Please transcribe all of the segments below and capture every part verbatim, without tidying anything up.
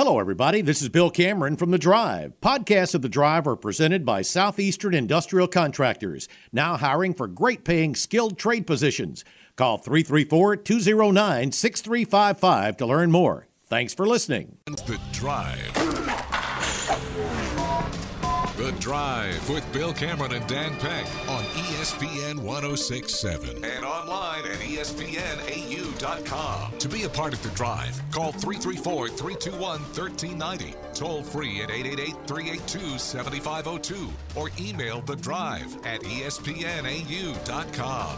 Hello, everybody. This is Bill Cameron from The Drive. Podcasts of The Drive are presented by Southeastern Industrial Contractors, now hiring for great-paying skilled trade positions. Call three three four, two zero nine, six three five five to learn more. Thanks for listening. The Drive. The Drive with Bill Cameron and Dan Peck on E S P N one oh six point seven and online at E S P N A U dot com. To be a part of The Drive, call three three four, three two one, one three nine zero, toll free at eight eight eight, three eight two, seven five zero two, or email The Drive at E S P N A U dot com.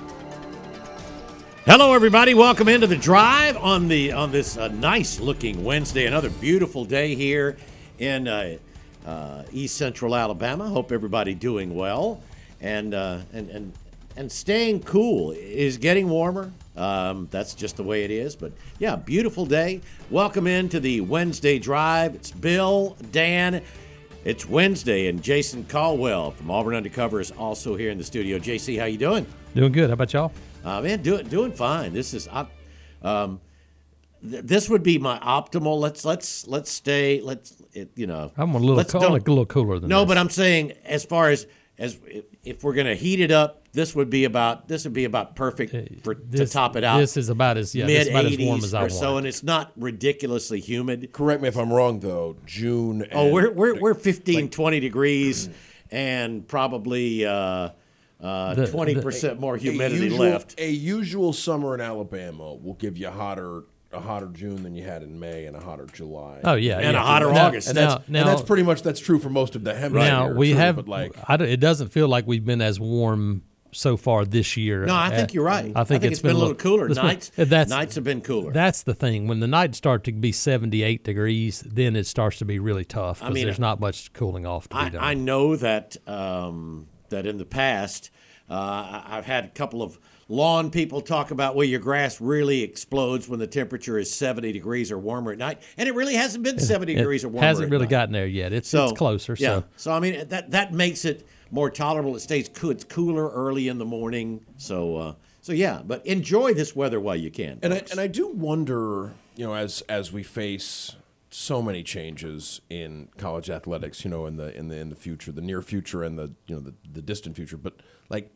Hello, everybody. Welcome into The Drive on the on this uh, nice-looking Wednesday. Another beautiful day here in uh, uh, East Central Alabama. Hope everybody doing well and uh, and and and staying cool. Is getting warmer. Um, that's just the way it is. But yeah, beautiful day. Welcome into the Wednesday Drive. It's Bill, Dan. It's Wednesday, and Jason Caldwell from Auburn Undercover is also here in the studio. J C, how you doing? Doing good. How about y'all? Uh, man, doing doing fine. This is, um, th- this would be my optimal. Let's let's let's stay. Let's it, you know. I'm a little let's cool, don't- like a little cooler than No, this. but I'm saying as far as as if we're gonna heat it up, this would be about this would be about perfect for this, to top it out. This is about as yeah, this mid is about as warm eighties as I or want. so, it. and it's not ridiculously humid. Correct me if I'm wrong, though. June. And Oh, we're we're we're fifteen, twenty degrees, and probably uh, uh, The- twenty the- percent more a humidity usual, left. A usual summer in Alabama will give you hotter a hotter June than you had in May and a hotter July. Oh yeah, And yeah. a hotter Now- August. and Now, that's, now, and that's pretty much that's true for most of the hemisphere. now we true, have. but like I don't- it doesn't feel like we've been as warm so far this year. No, I think Uh, you're right. I think, it's been, a little cooler. it's been- Nights, that's, nights have been cooler. That's the thing. When the nights start to be seventy-eight degrees, then it starts to be really tough because mean, there's not much cooling off to I, be done. I know that um, that in the past, uh, I- I've had a couple of lawn people talk about, well, your grass really explodes when the temperature is seventy degrees or warmer at night, and it really hasn't been seventy it degrees or warmer. hasn't at really night. gotten there yet. It's So it's closer. Yeah. So So I mean that that makes it more tolerable. It stays cool. It's cooler early in the morning. So uh, so yeah, but enjoy this weather while you can. and I, folks. and I do wonder, you know, as as we face so many changes in college athletics, you know, in the in the in the future, the near future and the you know the, the distant future, but like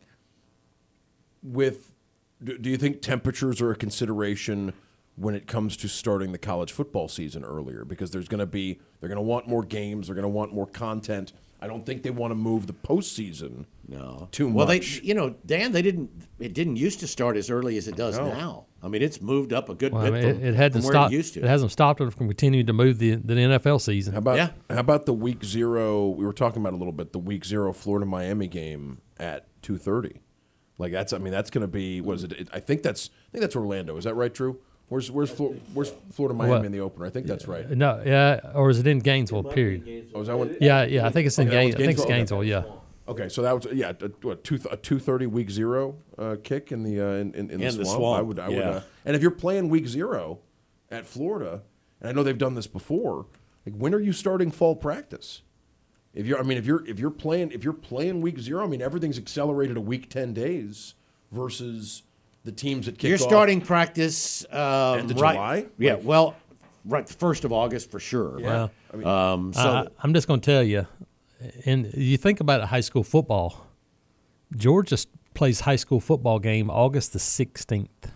with do, do you think temperatures are a consideration when it comes to starting the college football season earlier? Because there's going to be they're going to want more games, they're going to want more content. I don't think they want to move the postseason No. too well, much. they, you know, Dan, they didn't. It didn't used to start as early as it does No. now. I mean, it's moved up a good well, I bit mean, from, it, it hasn't from where stopped. it used to. It hasn't stopped it from continuing to move the the N F L season. How about Yeah. how about the week zero? We were talking about it a little bit. The week zero Florida Miami game at two thirty. Like that's I mean that's going to be what is it? I think that's I think that's Orlando. Is that right, Drew? Where's where's Flor- where's Florida Miami What? in the opener? I think that's right. No, yeah, or is it in Gainesville? Period. Oh, is that one? Yeah, yeah, I think it's in Okay, that Gaines. was I think it's Gainesville? Gainesville. Yeah. Okay, so that was yeah, a, what two a two thirty week zero uh, kick in the uh, in, in, in the In swamp. the swamp, I would I would. yeah. Uh, and if you're playing week zero at Florida, and I know they've done this before, like when are you starting fall practice? If you're, I mean, if you're if you're playing if you're playing week zero, I mean everything's accelerated a week ten days versus the teams that kick You're off. starting practice um, End of right, July? Yeah, Like- well, right, the first of August for sure. Well, I mean, Um, so I, I'm just going to tell you, and you think about high school football. Georgia plays high school football game August the sixteenth.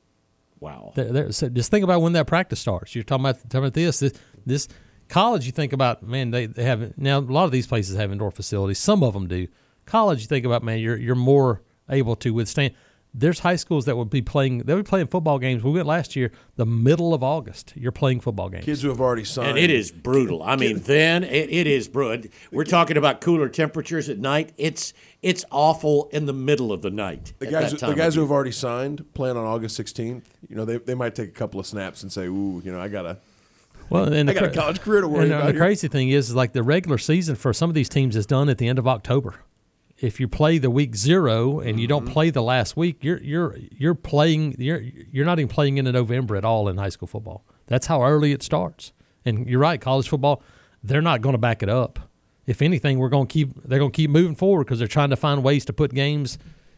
wow. There, there, so just think about when that practice starts. You're talking about, talking about this, this, this college. You think about, man, they, they have now. A lot of these places have indoor facilities. Some of them do. College, you think about, man, you're you're more able to withstand. There's high schools that would be playing. They would be playing football games. We went last year, the middle of August. You're playing football games. kids who have already signed. And it is brutal. I mean, then it, it is brutal. We're talking about cooler temperatures at night. It's it's awful in the middle of the night. The at guys, that the time guys of who year. have already signed, playing on August sixteenth. You know, they they might take a couple of snaps and say, "Ooh, you know, I gotta." Well, and I the got a cra- college career to worry and, uh, about the here. crazy thing is, is, like the regular season for some of these teams is done at the end of October. If you play the week zero and you don't play the last week, you're you're you're playing. You're you're not even playing into November at all in high school football. That's how early it starts. And you're right, college football, they're not going to back it up. If anything, we're going to keep. They're going to keep moving forward because they're trying to find ways to put games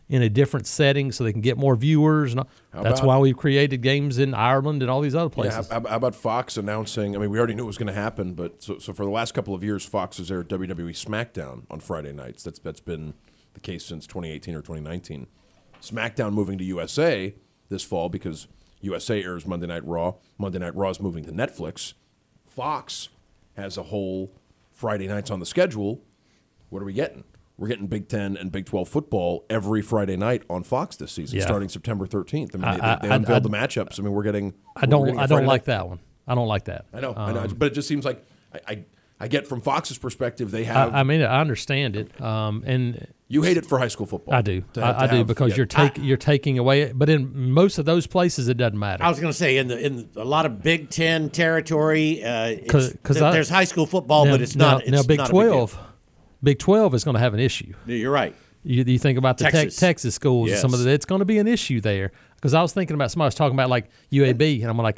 in a different setting so they can get more viewers. And all. That's about, why we've created games in Ireland and all these other places. Yeah, how, how about Fox announcing? I mean, we already knew it was going to happen, but so, so for the last couple of years, Fox has aired W W E SmackDown on Friday nights. That's that's been the case since twenty eighteen or twenty nineteen. SmackDown moving to U S A this fall because U S A airs Monday Night Raw. Monday Night Raw is moving to Netflix. Fox has a whole Friday nights on the schedule. What are we getting? We're getting Big Ten and Big twelve football every Friday night on Fox this season, yeah. starting September thirteenth. I mean, I, they, they I, unveiled I, the matchups. I mean, we're getting. I don't. Getting I don't like night. that one. I don't like that. I know. Um, I know. But it just seems like I, I. I get from Fox's perspective, they have. I, I mean, I understand it. Um, and you hate it for high school football. I do. To, I, to I do have, because yeah. you're taking you're taking away. But in most of those places, it doesn't matter. I was going to say in the in a lot of Big Ten territory, uh, Cause, th- cause I, there's high school football, now, but it's now, not. It's now Big not twelve. A big Big twelve is going to have an issue. You're right. You, you think about the Texas, te- Texas schools, yes. some of the, it's going to be an issue there. Because I was thinking about somebody was talking about like U A B, and I'm like,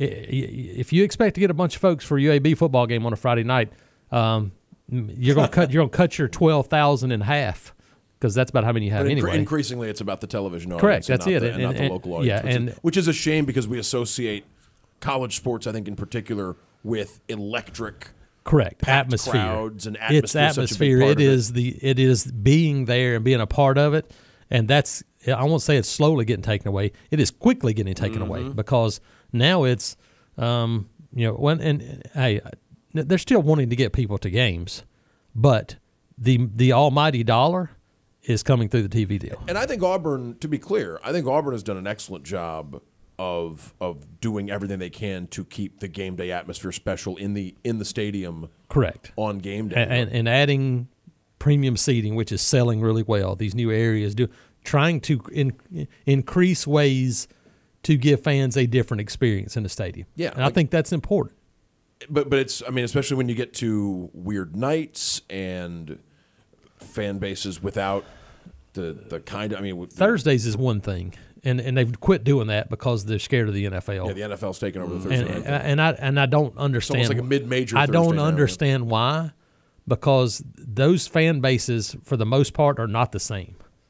if you expect to get a bunch of folks for a U A B football game on a Friday night, um, you're going to cut you're going to cut your twelve thousand in half. Because that's about how many you have but incre- anyway. Increasingly, it's about the television audience. Correct, that's and it, not the, and, and, not the and, local audience. Yeah, which, and is, which is a shame because we associate college sports, I think, in particular, with electric. Correct. Atmosphere. Crowds and atmosphere. It's atmosphere. It is it. the it is being there and being a part of it, and that's I won't say it's slowly getting taken away. It is quickly getting taken mm-hmm. away because now it's um, you know when and, and hey they're still wanting to get people to games, but the the almighty dollar is coming through the T V deal. And I think Auburn, to be clear, I think Auburn has done an excellent job of of doing everything they can to keep the game day atmosphere special in the in the stadium. Correct. On game day. And, and, and adding premium seating, which is selling really well. These new areas do trying to in, increase ways to give fans a different experience in the stadium. Yeah, and like, I think that's important. But but it's I mean especially when you get to weird nights and fan bases without the the kind of I mean with Thursdays is one thing. And and they've quit doing that because they're scared of the N F L. Yeah, the N F L's taking over the Thursday and, night. And I and I don't understand. It's almost like a mid-major. I don't Thursday understand now. why, because those fan bases for the most part are not the same.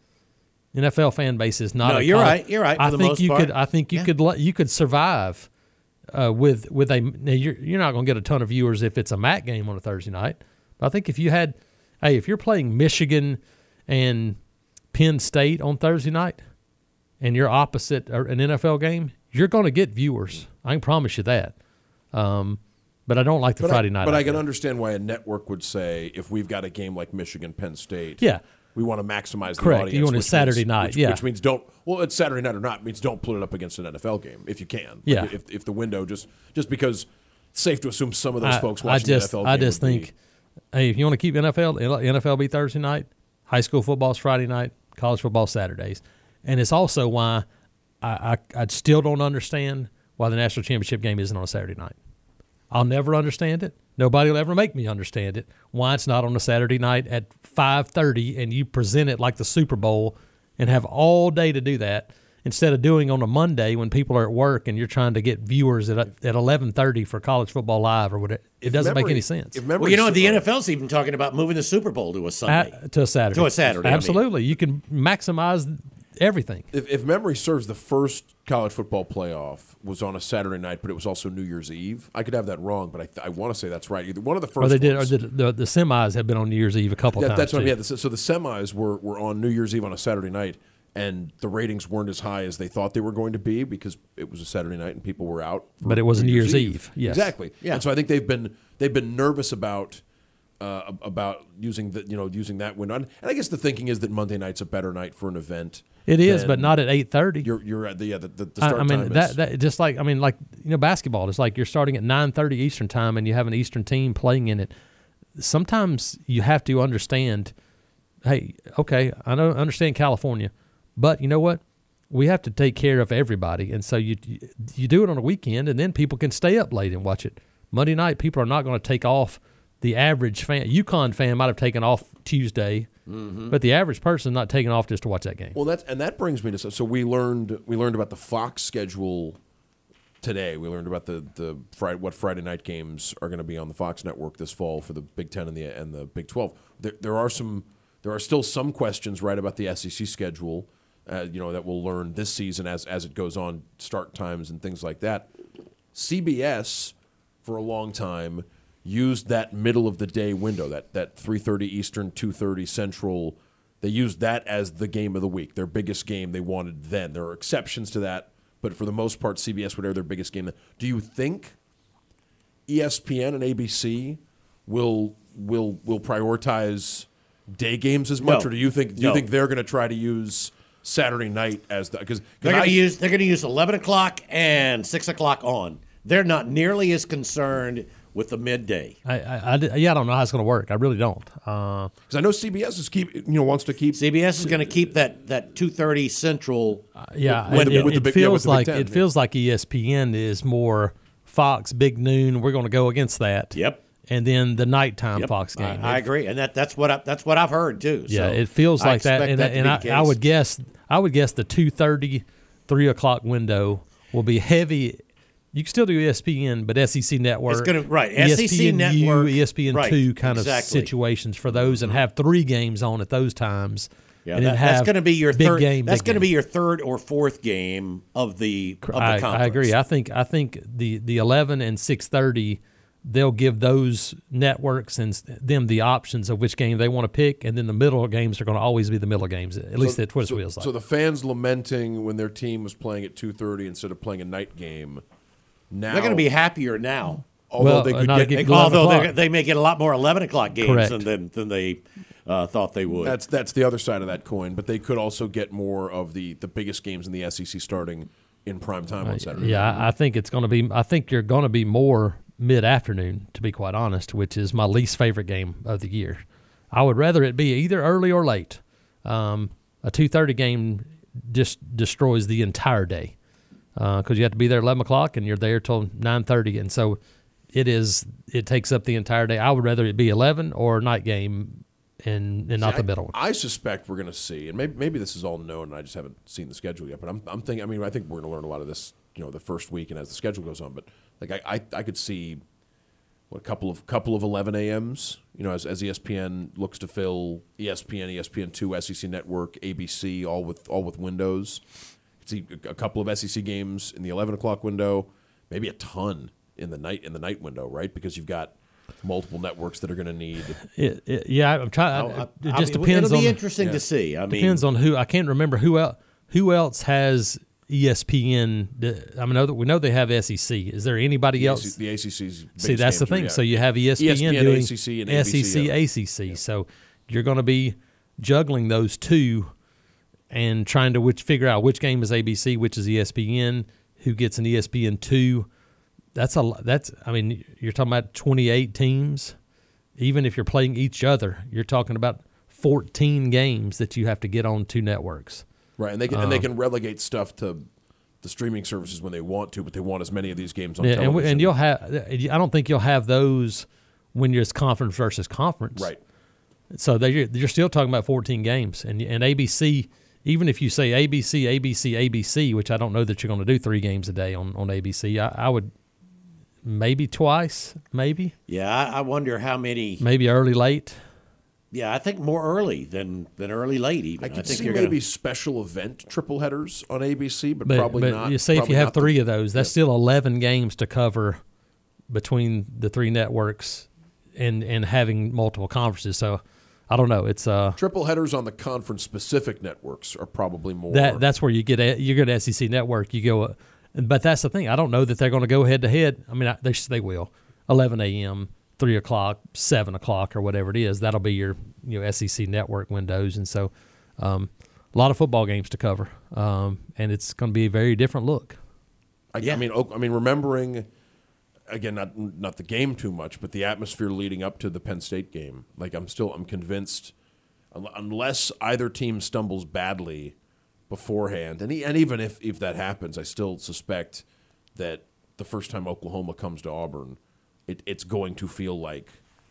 N F L fan base is not. No, a you're college. right. You're right. For I the think most you part. could. I think you Yeah. could. You could survive uh, with with a. Now you're you're not going to get a ton of viewers if it's a M A C game on a Thursday night. But I think if you had, hey, if you're playing Michigan and Penn State on Thursday night, and you're opposite an N F L game, you're going to get viewers. I can promise you that. Um, but I don't like the but Friday I, night. But I can there. understand why a network would say if we've got a game like Michigan Penn State, yeah, we want to maximize the correct. audience. You want a which Saturday means, night, which, yeah. Which means don't. Well, it's Saturday night or not means don't put it up against an N F L game if you can. Like yeah. If if the window just just because it's safe to assume some of those I, folks I watching just, the N F L game I just would think, be, hey, if you want to keep N F L, N F L be Thursday night, high school football's Friday night, college football Saturdays, and it's also why I, I I still don't understand why the national championship game isn't on a Saturday night. I'll never understand it. Nobody will ever make me understand it. Why it's not on a Saturday night at five thirty and you present it like the Super Bowl and have all day to do that instead of doing on a Monday when people are at work and you're trying to get viewers at at eleven thirty for college football live or whatever. It If doesn't memory- make any sense. if memory Well, you know, the ser- N F L's even talking about moving the Super Bowl to a Sunday. Uh, to a Saturday. To a Saturday, I mean. Absolutely. You can maximize everything. If, if memory serves, the first college football playoff was on a Saturday night, but it was also New Year's Eve. I could have that wrong, but I, th- I want to say that's right. Either one of the first. Or they did. Or ones. the, the, the semis have been on New Year's Eve a couple That- times. that's what I too. mean. Yeah, so the semis were, were on New Year's Eve on a Saturday night, and the ratings weren't as high as they thought they were going to be because it was a Saturday night and people were out. for But it was New Year's Eve, yes. Exactly. Yeah. And so I think they've been they've been nervous about uh, about using the you know using that window. And I guess the thinking is that Monday night's a better night for an event. It is, than but not at eight thirty. You're you're at the yeah the, the the I, start I mean time that, is, that just like I mean like you know basketball. It's like you're starting at nine thirty Eastern time and you have an Eastern team playing in it. Sometimes you have to understand. Hey, okay, I don't understand California, but you know what? We have to take care of everybody, and so you you do it on a weekend, and then people can stay up late and watch it. Monday night, people are not going to take off. The average fan, UConn fan, might have taken off Tuesday, mm-hmm. but the average person not taking off just to watch that game. Well, that's and that brings me to so we learned we learned about the Fox schedule today. We learned about the the Friday, what Friday night games are going to be on the Fox network this fall for the Big Ten and the and the Big twelve. There, there are some there are still some questions, right, about the S E C schedule, uh, you know, that we'll learn this season as as it goes on, start times and things like that. C B S, for a long time, used that middle of the day window, that that three thirty Eastern, two thirty Central. They used that as the game of the week, their biggest game they wanted then. There are exceptions to that, but for the most part, C B S would air their biggest game. Do you think E S P N and A B C will will will prioritize day games as much, No. or do you think do No. you think they're going to try to use Saturday night as the because They're going to use they're going to use eleven o'clock and six o'clock on. They're not nearly as concerned with the midday. I, I, I, yeah, I don't know how it's going to work. I really don't. Uh, because I know C B S is keep you know wants to keep C B S is going to keep that that two thirty Central. yeah, with it, the- it, with the it big- yeah, with feels the Big like Ten, it yeah. feels like E S P N is more Fox Big Noon. We're going to go against that. Yep. And then the nighttime Yep. Fox game. I, I It- agree, and that that's what I, that's what I've heard too. Yeah, So it feels I like that, expect and, that to and be I, the I case. would guess I would guess the two thirty, three o'clock window will be heavy. You can still do E S P N, but S E C Network, It's gonna- right, S E C ESPN U, Network, E S P N right, two kind exactly. of situations for those, and have three games on at those times. Yeah, and that, then that's have going to be your big third. game. that's big going to game. be your third or fourth game of the of the I, conference. I agree. I think I think the the eleven and six thirty, they'll give those networks and s- them the options of which game they want to pick, and then the middle games are going to always be the middle games. At least that's what it so, feels like. so the fans lamenting when their team was playing at two thirty instead of playing a night game. Now They're going to be happier now. although Well, they could not get, get- They- eleven although they, o'clock. they may get a lot more eleven o'clock games Correct. than than, than they uh, thought they would. that's that's the other side of that coin. But they could also get more of the the biggest games in the S E C starting in prime time on Saturday. Yeah, I, I think it's going to be. I think you're going to be more mid afternoon, to be quite honest, which is my least favorite game of the year. I would rather it be either early or late. Um, a two thirty game just destroys the entire day because you have to be there at eleven o'clock and you're there till nine thirty, and so it is. It takes up the entire day. I would rather it be eleven or a night game, and and not See, the I- middle one. I suspect we're going to see, and maybe, maybe this is all known, and I just haven't seen the schedule yet. But I'm, I'm thinking. I mean, I think we're going to learn a lot of this, you know, the first week and as the schedule goes on. But like, I, I, I could see what a couple of couple of eleven a.m.s. You know, as, as E S P N looks to fill E S P N, E S P N two, S E C Network, A B C, all with all with windows. See a, a couple of S E C games in the eleven o'clock window, maybe a ton in the night in the night window, right? Because you've got multiple networks that are going to need. It, it, yeah, I'm trying. I- It I just mean, depends It'll on be interesting to see. I mean, depends on who. I can't remember who else. Who else has E S P N? I mean, know that- we know they have S E C. Is there anybody The, else? the A C C's. See, that's the thing. Yeah. So you have E S P N, E S P N, doing A C C, and S E C, A B C, yeah. A C C. So you're going to be juggling those two and trying to which figure out which game is A B C, which is E S P N, who gets an E S P N two. That's a lo- that's. I mean, you're talking about twenty-eight teams. Even if you're playing each other, you're talking about fourteen games that you have to get on two networks. Right, and they can Um, and they can relegate stuff to the streaming services when they want to, but they want as many of these games on Yeah, and, television. we- and you'll have. I don't think you'll have those when you're conference versus conference. right. So they you're still talking about fourteen games, and and A B C. Even if you say A B C, A B C, A B C, which I don't know that you're going to do three games a day on on A B C. I, I would maybe twice, maybe yeah, I, I wonder how many. maybe early late. Yeah, I think more early than than early late. Even I could think see you're maybe gonna, special event triple headers on A B C, but, But, probably but not. you say if probably you have not the- three of those, that's still eleven games to cover between the three networks and and having multiple conferences. So I don't know. It's uh triple headers on the conference specific networks are probably more. that that's where you get a, you get S E C Network. You go, uh, but that's the thing. I don't know that they're going to go head to head. I mean, I, they they will. eleven a.m., three o'clock, seven o'clock, or whatever it is. That'll be your you know S E C Network windows, and so um, a lot of football games to cover, um, and it's going to be a very different look. I, Yeah. I mean, Oak- I mean, remembering again, not not the game too much, but the atmosphere leading up to the Penn State game. Like, I'm still, I'm convinced, un- unless either team stumbles badly beforehand, and e- and even if if that happens, I still suspect that the first time Oklahoma comes to Auburn, it, it's going to feel like.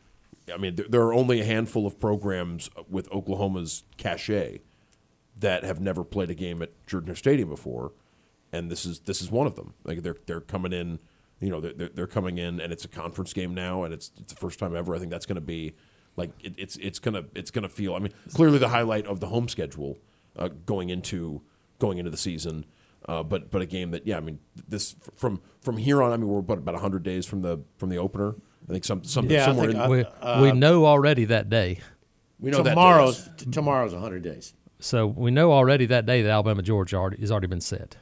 I mean, there, there are only a handful of programs with Oklahoma's cachet that have never played a game at Jordan Stadium before, and this is this is one of them. Like they're they're coming in, you know, they're they're coming in, and it's a conference game now, and it's it's the first time ever. I think that's going to be Like it, it's it's gonna it's gonna feel. I mean, clearly the highlight of the home schedule uh, going into going into the season. Uh, but but a game that yeah, I mean this from from here on. I mean we're about about hundred days from the from the opener. I think some some Yeah, I somewhere think in, I- We, Uh, we know already that day. we know tomorrow's that t- tomorrow's one hundred days. So we know already that day that Alabama Georgia already has already been set.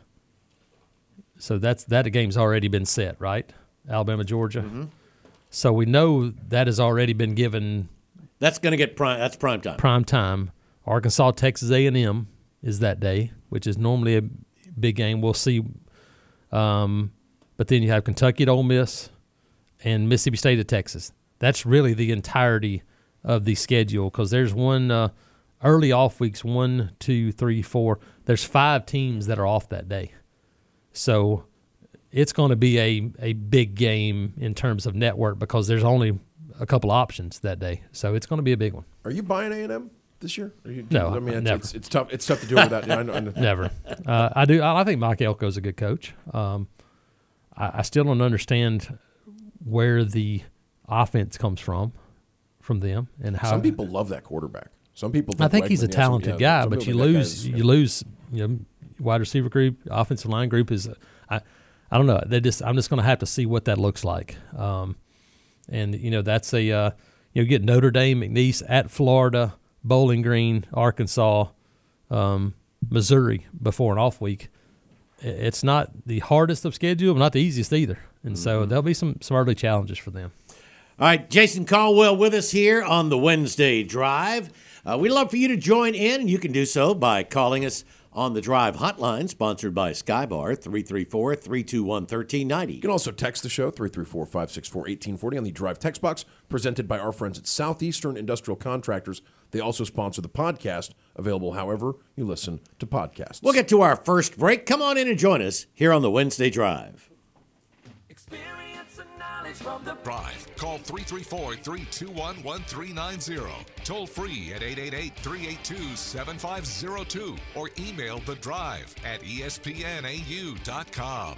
So that's that game's already been set, right? Alabama Georgia. Mm-hmm. So we know that has already been given That's going to get prime. That's prime time. prime time. Arkansas Texas A and M is that day, which is normally a big game. We'll see. Um, but then you have Kentucky at Ole Miss and Mississippi State at Texas. That's really the entirety of the schedule because there's one uh, early off weeks, one, two, three, four. There's five teams that are off that day. So it's going to be a, a big game in terms of network because there's only a couple options that day. So it's going to be a big one. Are you buying A and M this year? Are you, No, I mean it's, never. It's, it's tough. It's tough to do it without. I know, I know. Never. Uh, I do. I think Mike Elko's a good coach. Um, I, I still don't understand where the offense comes from, from them, and how. Some people love that quarterback. Some people. I think Wegman, he's a yeah, some- talented yeah, guy, some but people you think that lose. guy's- You yeah. lose. You know, wide receiver group, offensive line group is. I, I don't know. They just. I'm just going to have to see what that looks like. Um, and you know that's a. Uh, you know, get Notre Dame, McNeese at Florida, Bowling Green, Arkansas, um, Missouri before an off week. I- It's not the hardest of schedule, but not the easiest either. And Mm-hmm. so there'll be some some early challenges for them. All right, Jason Caldwell with us here on the Wednesday Drive. Uh, we'd love for you to join in, and you can do so by calling us on the Drive hotline, sponsored by Skybar, three three four, three two one, one three nine zero. You can also text the show, three three four, five six four, one eight four zero on the Drive text box, presented by our friends at Southeastern Industrial Contractors. They also sponsor the podcast, available however you listen to podcasts. We'll get to our first break. Come on in and join us here on the Wednesday Drive. Experience and knowledge from the Drive. Call three three four, three two one, one three nine zero. Toll free at eight eight eight, three eight two, seven five zero two or email the Drive at E S P N A U dot com.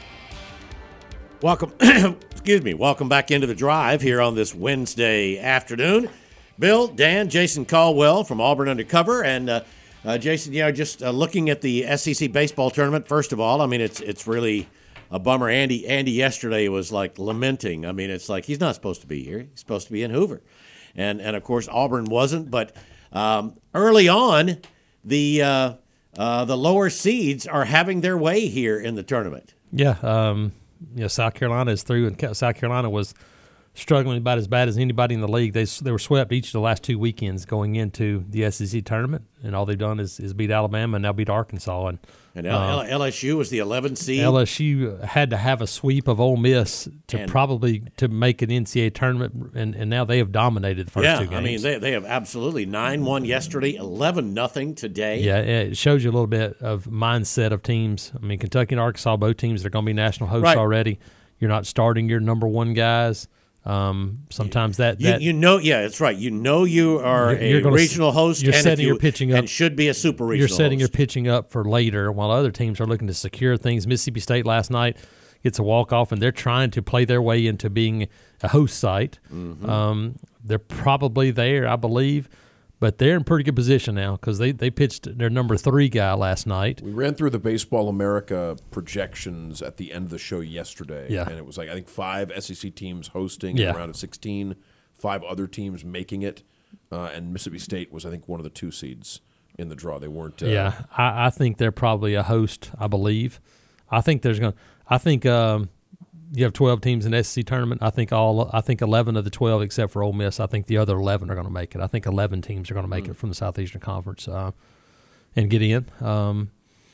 Welcome, excuse me, welcome back into the Drive here on this Wednesday afternoon. Bill, Dan, Jason Caldwell from Auburn Undercover, and uh, uh, Jason, you know, just uh, looking at the S E C baseball tournament. First of all, I mean, it's it's really a bummer. Andy, Andy yesterday was like lamenting. I mean, it's like he's not supposed to be here. He's supposed to be in Hoover, and and of course Auburn wasn't. But um, early on, the uh, uh, the lower seeds are having their way here in the tournament. Yeah, um, you know, South Carolina is through, and Ca- South Carolina was struggling about as bad as anybody in the league. They s- they were swept each of the last two weekends going into the S E C tournament, and all they've done is, is beat Alabama and now beat Arkansas. And And L- L S U was the eleventh seed. L S U had to have a sweep of Ole Miss to And- probably to make an N C double A tournament, and, and now they have dominated the first yeah, two games. I mean they they have absolutely nine one yesterday, eleven nothing today. Yeah, it shows you a little bit of mindset of teams. I mean, Kentucky and Arkansas, both teams are going to be national hosts Right. already. You're not starting your number one guys. Um, sometimes that, You, that you know, yeah, that's right. You know, you are You're- you're a gonna s- regional host. you're and if setting you, your pitching and up- should be a super regional. you're setting your host. pitching up for later, while other teams are looking to secure things. Mississippi State last night gets a walk off, and they're trying to play their way into being a host site. Mm-hmm. Um, they're probably there, I believe, but they're in pretty good position now because they, they pitched their number three guy last night. We ran through the Baseball America projections at the end of the show yesterday. Yeah. And it was like, I think five S E C teams hosting Yeah. in a round of sixteen, five other teams making it. Uh, and Mississippi State was, I think, one of the two seeds in the draw. They weren't. Uh, Yeah, I, I think they're probably a host. I believe. I think there's going. to I think um, you have twelve teams in the S E C tournament. I think all. I think eleven of the twelve, except for Ole Miss. I think the other eleven are going to make it. I think eleven teams are going to make Mm. it from the Southeastern Conference uh, and get in. Um,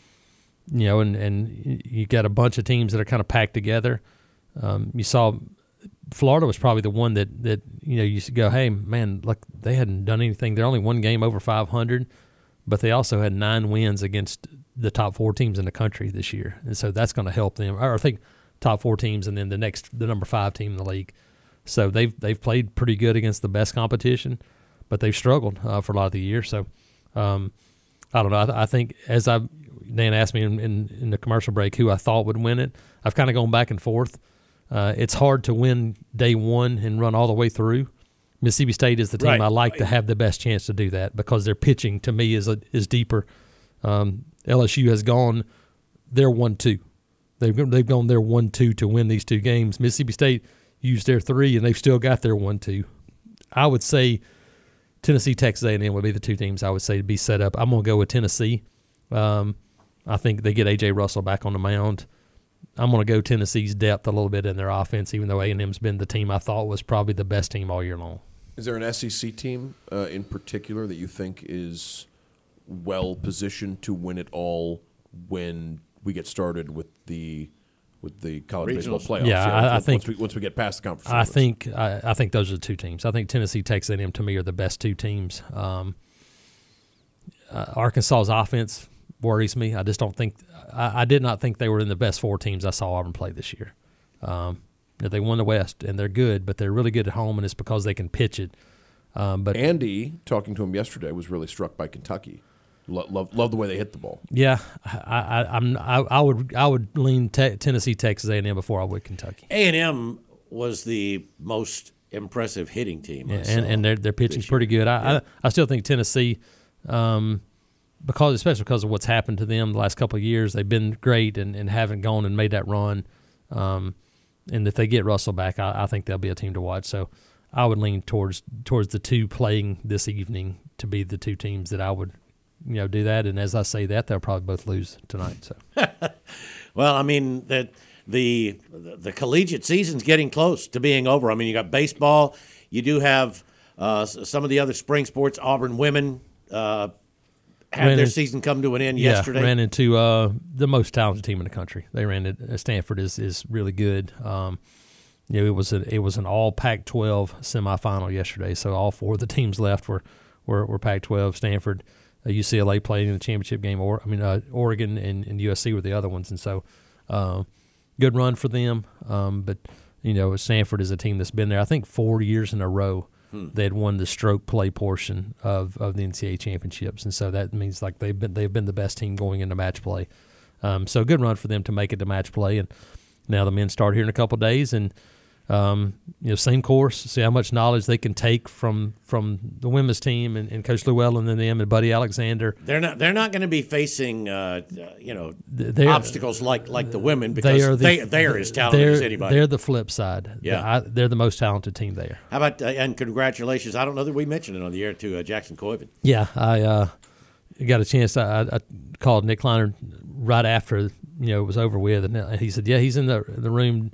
you know, and and you got a bunch of teams that are kind of packed together. Um, you saw Florida was probably the one that, that you know you used to go, hey man, look, they hadn't done anything. They're only one game over five hundred, but they also had nine wins against the top four teams in the country this year, and so that's going to help them. Or I think top four teams, and then the next the number five team in the league. So they've they've played pretty good against the best competition, but they've struggled uh, for a lot of the year. So um, I don't know. I, th- I think as I Dan asked me in, in, in the commercial break who I thought would win it, I've kind of gone back and forth. Uh, it's hard to win day one and run all the way through Mississippi State is the team Right. I like to have the best chance to do that because their pitching to me is a, is deeper. Um, L S U has gone their one two. They've they've gone their one two to win these two games. Mississippi State used their three, and they've still got their one two. I would say Tennessee, Texas A and M would be the two teams I would say to be set up. I'm going to go with Tennessee. Um, I think they get A J Russell back on the mound. I'm going to go Tennessee's depth a little bit in their offense, even though A and M's been the team I thought was probably the best team all year long. Is there an S E C team uh, in particular that you think is well positioned to win it all when we get started with the with the college baseball Regionals. playoffs? Yeah, I- I once, think- once we, once we get past the conference. I tournaments. think I, I think those are the two teams. I think Tennessee, Texas A and M to me are the best two teams. Um, uh, Arkansas's offense worries me. I just don't think I, I did not think they were in the best four teams I saw Auburn play this year. Um, they won the West and they're good, but they're really good at home, and it's because they can pitch it. Um, but Andy, talking to him yesterday, was really struck by Kentucky. Lo- love, love the way they hit the ball. yeah, I, I, I'm I, I would I would lean te- Tennessee, Texas A and M before I would Kentucky. A and M was the most impressive hitting team. I Yeah, saw and, and their their pitching's this pretty year. good. I, Yeah. I I still think Tennessee, um, because especially because of what's happened to them the last couple of years, they've been great and, and haven't gone and made that run. Um, and if they get Russell back, I, I think they'll be a team to watch. So I would lean towards towards the two playing this evening to be the two teams that I would, you know, do that. And as I say that, they'll probably both lose tonight. So Well, I mean that the the collegiate season's getting close to being over. I mean, you got baseball. You do have uh, s- some of the other spring sports. Auburn women uh, had Ran their in- season come to an end yeah, yesterday. ran into uh, the most talented team in the country. They ran it. uh, Stanford is is really good. Um, you know, it was a, it was an all Pac twelve semifinal yesterday. So all four of the teams left were were, were Pac twelve. Stanford, uh, U C L A played in the championship game. Or I mean, uh, Oregon and, and U S C were the other ones. And so, uh, good run for them. Um, but you know, Stanford is a team that's been there. I think four years in a row. They had won the stroke play portion of, of the N C double A championships, and so that means like they've been they've been the best team going into match play. Um, so good run for them to make it to match play, and now the men start here in a couple of days, and um, you know same course. See how much knowledge they can take from from the women's team and, and Coach Llewellyn and them and Buddy Alexander. They're not. They're not going to be facing, uh, you know, They're- obstacles like like the women They because are they the, they are as talented they're, as anybody. They're the flip side. Yeah. I, they're the most talented team there. How about uh, and congratulations? I don't know that we mentioned it on the air to uh, Jackson Coyven. Yeah, I uh, got a chance. I, I called Nick Kleiner right after you know it was over with, and he said, "Yeah, he's in the the room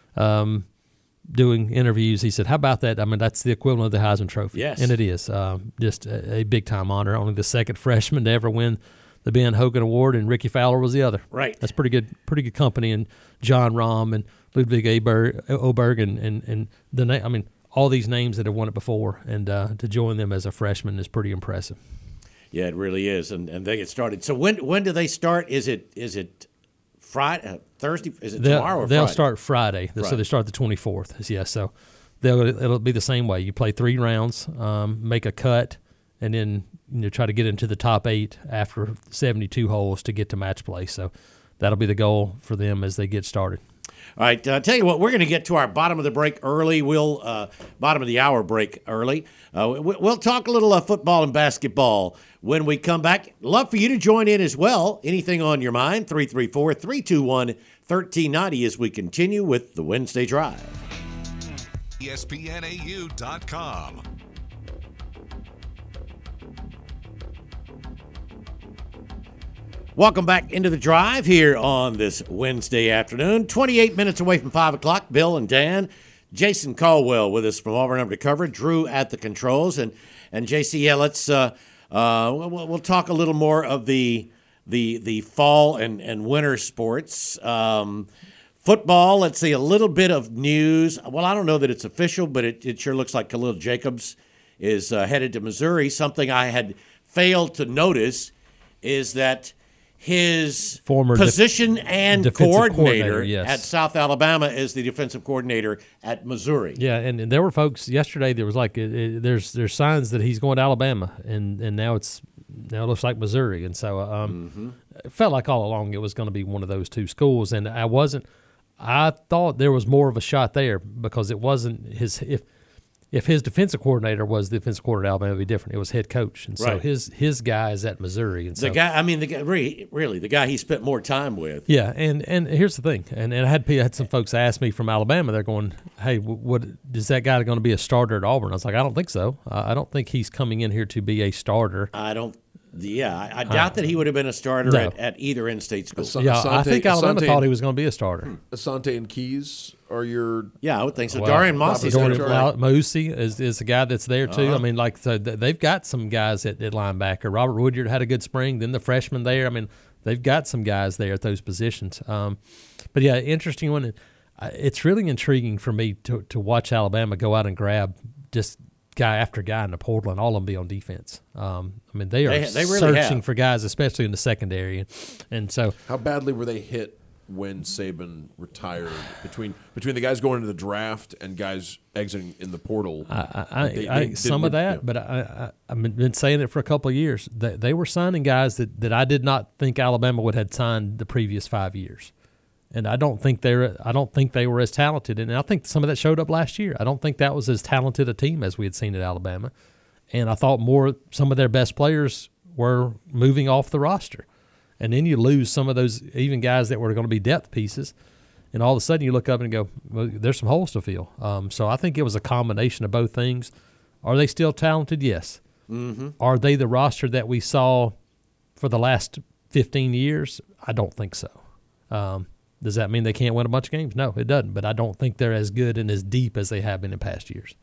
um, doing interviews." He said, "How about that? I mean, that's the equivalent of the Heisman Trophy." Yes. And it is um, just a, a big time honor. Only the second freshman to ever win the Ben Hogan Award, and Ricky Fowler was the other. Right. That's pretty good. Pretty good company, and John Rahm and Ludwig Aberg, Oberg, and and and the na- I mean. All these names that have won it before, and uh, to join them as a freshman is pretty impressive. Yeah, it really is, and and they get started. So when when do they start? Is it is it Friday, uh, Thursday? Is it They'll, tomorrow or they'll Friday? start Friday, so Friday. they start the twenty-fourth. Yeah, so they'll it'll be the same way. You play three rounds, um, make a cut, and then you know try to get into the top eight after seventy-two holes to get to match play. So that'll be the goal for them as they get started. All right, uh, tell you what, we're going to get to our bottom of the break early. We'll uh, bottom of the hour break early. Uh, we, we'll talk a little uh, football and basketball when we come back. Love for you to join in as well. Anything on your mind? three three four, three two one, one three nine zero as we continue with the Wednesday Drive. E S P N A U dot com. Welcome back into the drive here on this Wednesday afternoon. twenty-eight minutes away from five o'clock. Bill and Dan. Jason Caldwell with us from Auburn Undercover. Drew at the controls. And, and J C, yeah, let's uh, uh, we'll, we'll talk a little more of the the the fall and, and winter sports. Um, football, let's see, a little bit of news. Well, I don't know that it's official, but it, it sure looks like Khalil Jacobs is uh, headed to Missouri. Something I had failed to notice is that his Former def- position and defensive coordinator, coordinator, yes. at South Alabama is the defensive coordinator at Missouri. Yeah, and, and there were folks yesterday. There was like it, it, there's there's signs that he's going to Alabama, and, and now it's now it looks like Missouri, and so um, Mm-hmm. it felt like all along it was going to be one of those two schools, and I wasn't. I thought there was more of a shot there because it wasn't his if if his defensive coordinator was the defensive coordinator at Alabama, it would be different. It was head coach, and so Right. his his guy is at Missouri. And so, The guy, I mean, the guy, really, really, the guy he spent more time with. yeah, and, and here's the thing, and, and I had I had some folks ask me from Alabama. They're going, "Hey, what is that guy going to be a starter at Auburn?" I was like, "I don't think so. Uh, I don't think he's coming in here to be a starter." I don't. Yeah, I, I doubt that he would have been a starter no. at, at either in-state school. So- Yeah, I Asante- think Alabama Asante- thought he was going to be a starter. Asante and Keys are your Yeah, I would think so. Well, Darian Moss is Jordan going Jordan- to. Mausi is, is a guy that's there too. Uh-huh. I mean, like so th- they've got some guys at, at linebacker. Robert Woodyard had a good spring. Then the freshman there. I mean, they've got some guys there at those positions. Um, but yeah, interesting one. Uh, It's really intriguing for me to to watch Alabama go out and grab just guy after guy in the portal and all of them be on defense. Um, I mean, they are They- they really searching have. for guys, especially in the secondary, and, and so How badly were they hit when Saban retired? Between between the guys going into the draft and guys exiting in the portal, I, I, they- I, they did some what- of that, yeah. but I, I, I've been- been saying it for a couple of years. They, they were signing guys that, that I did not think Alabama would have signed the previous five years, and I don't think they're. I don't think they were as talented, and I think some of that showed up last year. I don't think that was as talented a team as we had seen at Alabama, and I thought more some of their best players were moving off the roster, and then you lose some of those even guys that were going to be depth pieces. And all of a sudden, you look up and go, well, there's some holes to fill. Um, so I think it was a combination of both things. Are they still talented? Yes. Mm-hmm. Are they the roster that we saw for the last fifteen years? I don't think so. Um, does that mean they can't win a bunch of games? No, it doesn't. But I don't think they're as good and as deep as they have been in past years.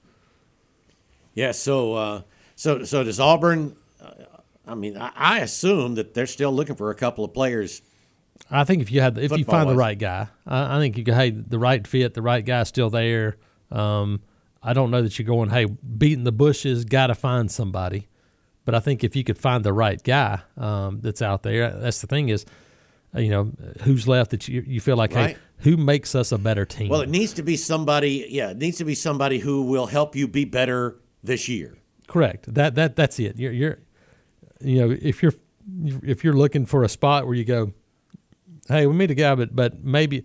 Yeah. So, uh, so, so does Auburn? Uh, I mean, I, I assume that they're still looking for a couple of players. I think if you had, if you find the Football-wise. right guy, I, I think you go, hey, the right fit, the right guy's still there. Um, I don't know that you're going, hey, beating the bushes, got to find somebody. But I think if you could find the right guy um, that's out there, that's the thing is, uh, you know, who's left that you you feel like, Right. hey, who makes us a better team? Well, it needs to be somebody. Yeah, it needs to be somebody who will help you be better this year. Correct. That that that's it. You're you're, you know, if you're if you're looking for a spot where you go, hey, we meet a guy, but but maybe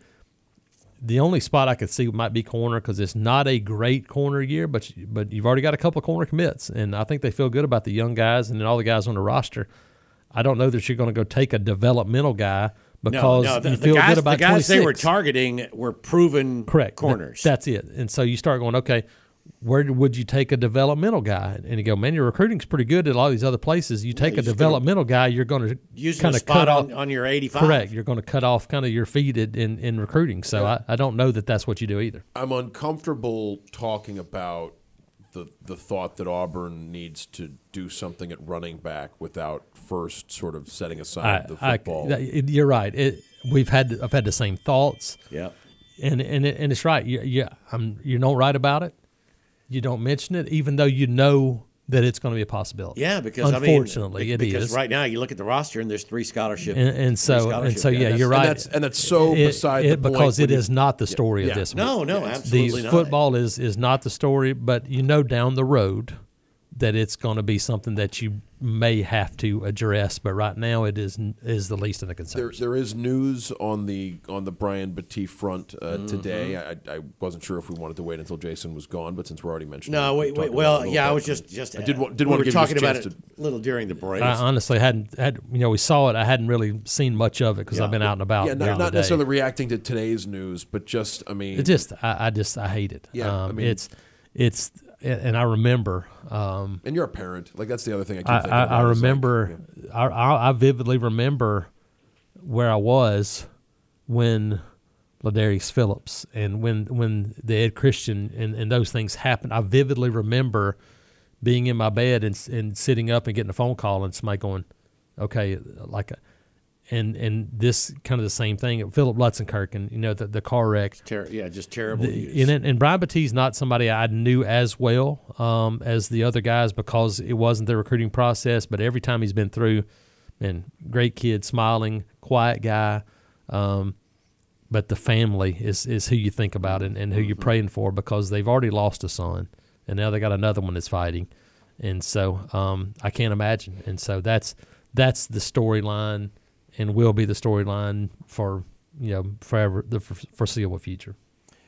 the only spot I could see might be corner because it's not a great corner year, but but you've already got a couple of corner commits, and I think they feel good about the young guys and then all the guys on the roster. I don't know that you're going to go take a developmental guy because no, no, the, you the feel guys, good about the guys they were twenty-six. targeting were proven Correct. corners. That- that's it. And so you start going, okay, where would you take a developmental guy? And you go, man, your recruiting's pretty good at all these other places. You take you're a just developmental guy, you're going to Using kind a of spot cut off. on, on your eighty-five. Correct. You're going to cut off kind of your feet in, in recruiting. So I, I don't know that that's what you do either. I'm uncomfortable talking about the the thought that Auburn needs to do something at running back without first sort of setting aside the I, football. I, it- you're right. It, we've had I've had the same thoughts, Yeah. and and it, and it's right. You, you, I'm, you don't write about it. You don't mention it, even though you know that it's going to be a possibility. Yeah, because unfortunately I mean, it because is. right now you look at the roster and there's three scholarship And, and three so and scholarship so yeah, guys. you're and right. that's and that's so It- beside it- the point because when it you- is not the story yeah. of this. No, one. no, the absolutely not. football is is not the story, but you know down the road that it's going to be something that you may have to address. But right now, it is is the least of the There, concerns. there is news on the on the Brian Battie front uh, Mm-hmm. today. I, I wasn't sure if we wanted to wait until Jason was gone, but since we're already mentioning, No, it, wait, we'll talk wait. about it a Well, little yeah, I bit. was just just I did wa- did we want were to give you talking a about chance it to- a little during the break. I honestly hadn't had you know we saw it. I hadn't really seen much of it because Yeah. I've been out and about. Yeah, during not, not the day. necessarily reacting to today's news, but just I mean, It just I, I just I hate it. Yeah, I um, mean- it's it's and I remember. Um, and you're a parent. Like that's the other thing I keep I, thinking I, about. I is, like, remember, I, I, I vividly remember where I was when Ladarius Phillips and when when the Ed Christian and, and those things happened. I vividly remember being in my bed and and sitting up and getting a phone call and somebody going, okay, like, a, and and this kind of the same thing. Philip Lutzenkirk and you know the the car wreck. Ter- yeah, just terrible The, news. and, and Brian Battie's not somebody I knew as well um, as the other guys because it wasn't the recruiting process. But every time he's been through, man, great kid, smiling, quiet guy. Um, but the family is, is who you think about and, and who you're praying for because they've already lost a son, and now they got another one that's fighting. And so um, I can't imagine. And so that's that's the storyline and will be the storyline for you know forever the foreseeable future.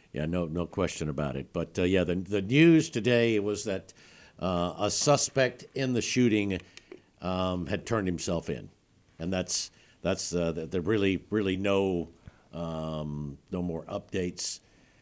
Yeah, no, no question about it. But uh, yeah, the the news today was that uh, a suspect in the shooting um, had turned himself in, and that's that's uh, there really really no um, no more updates.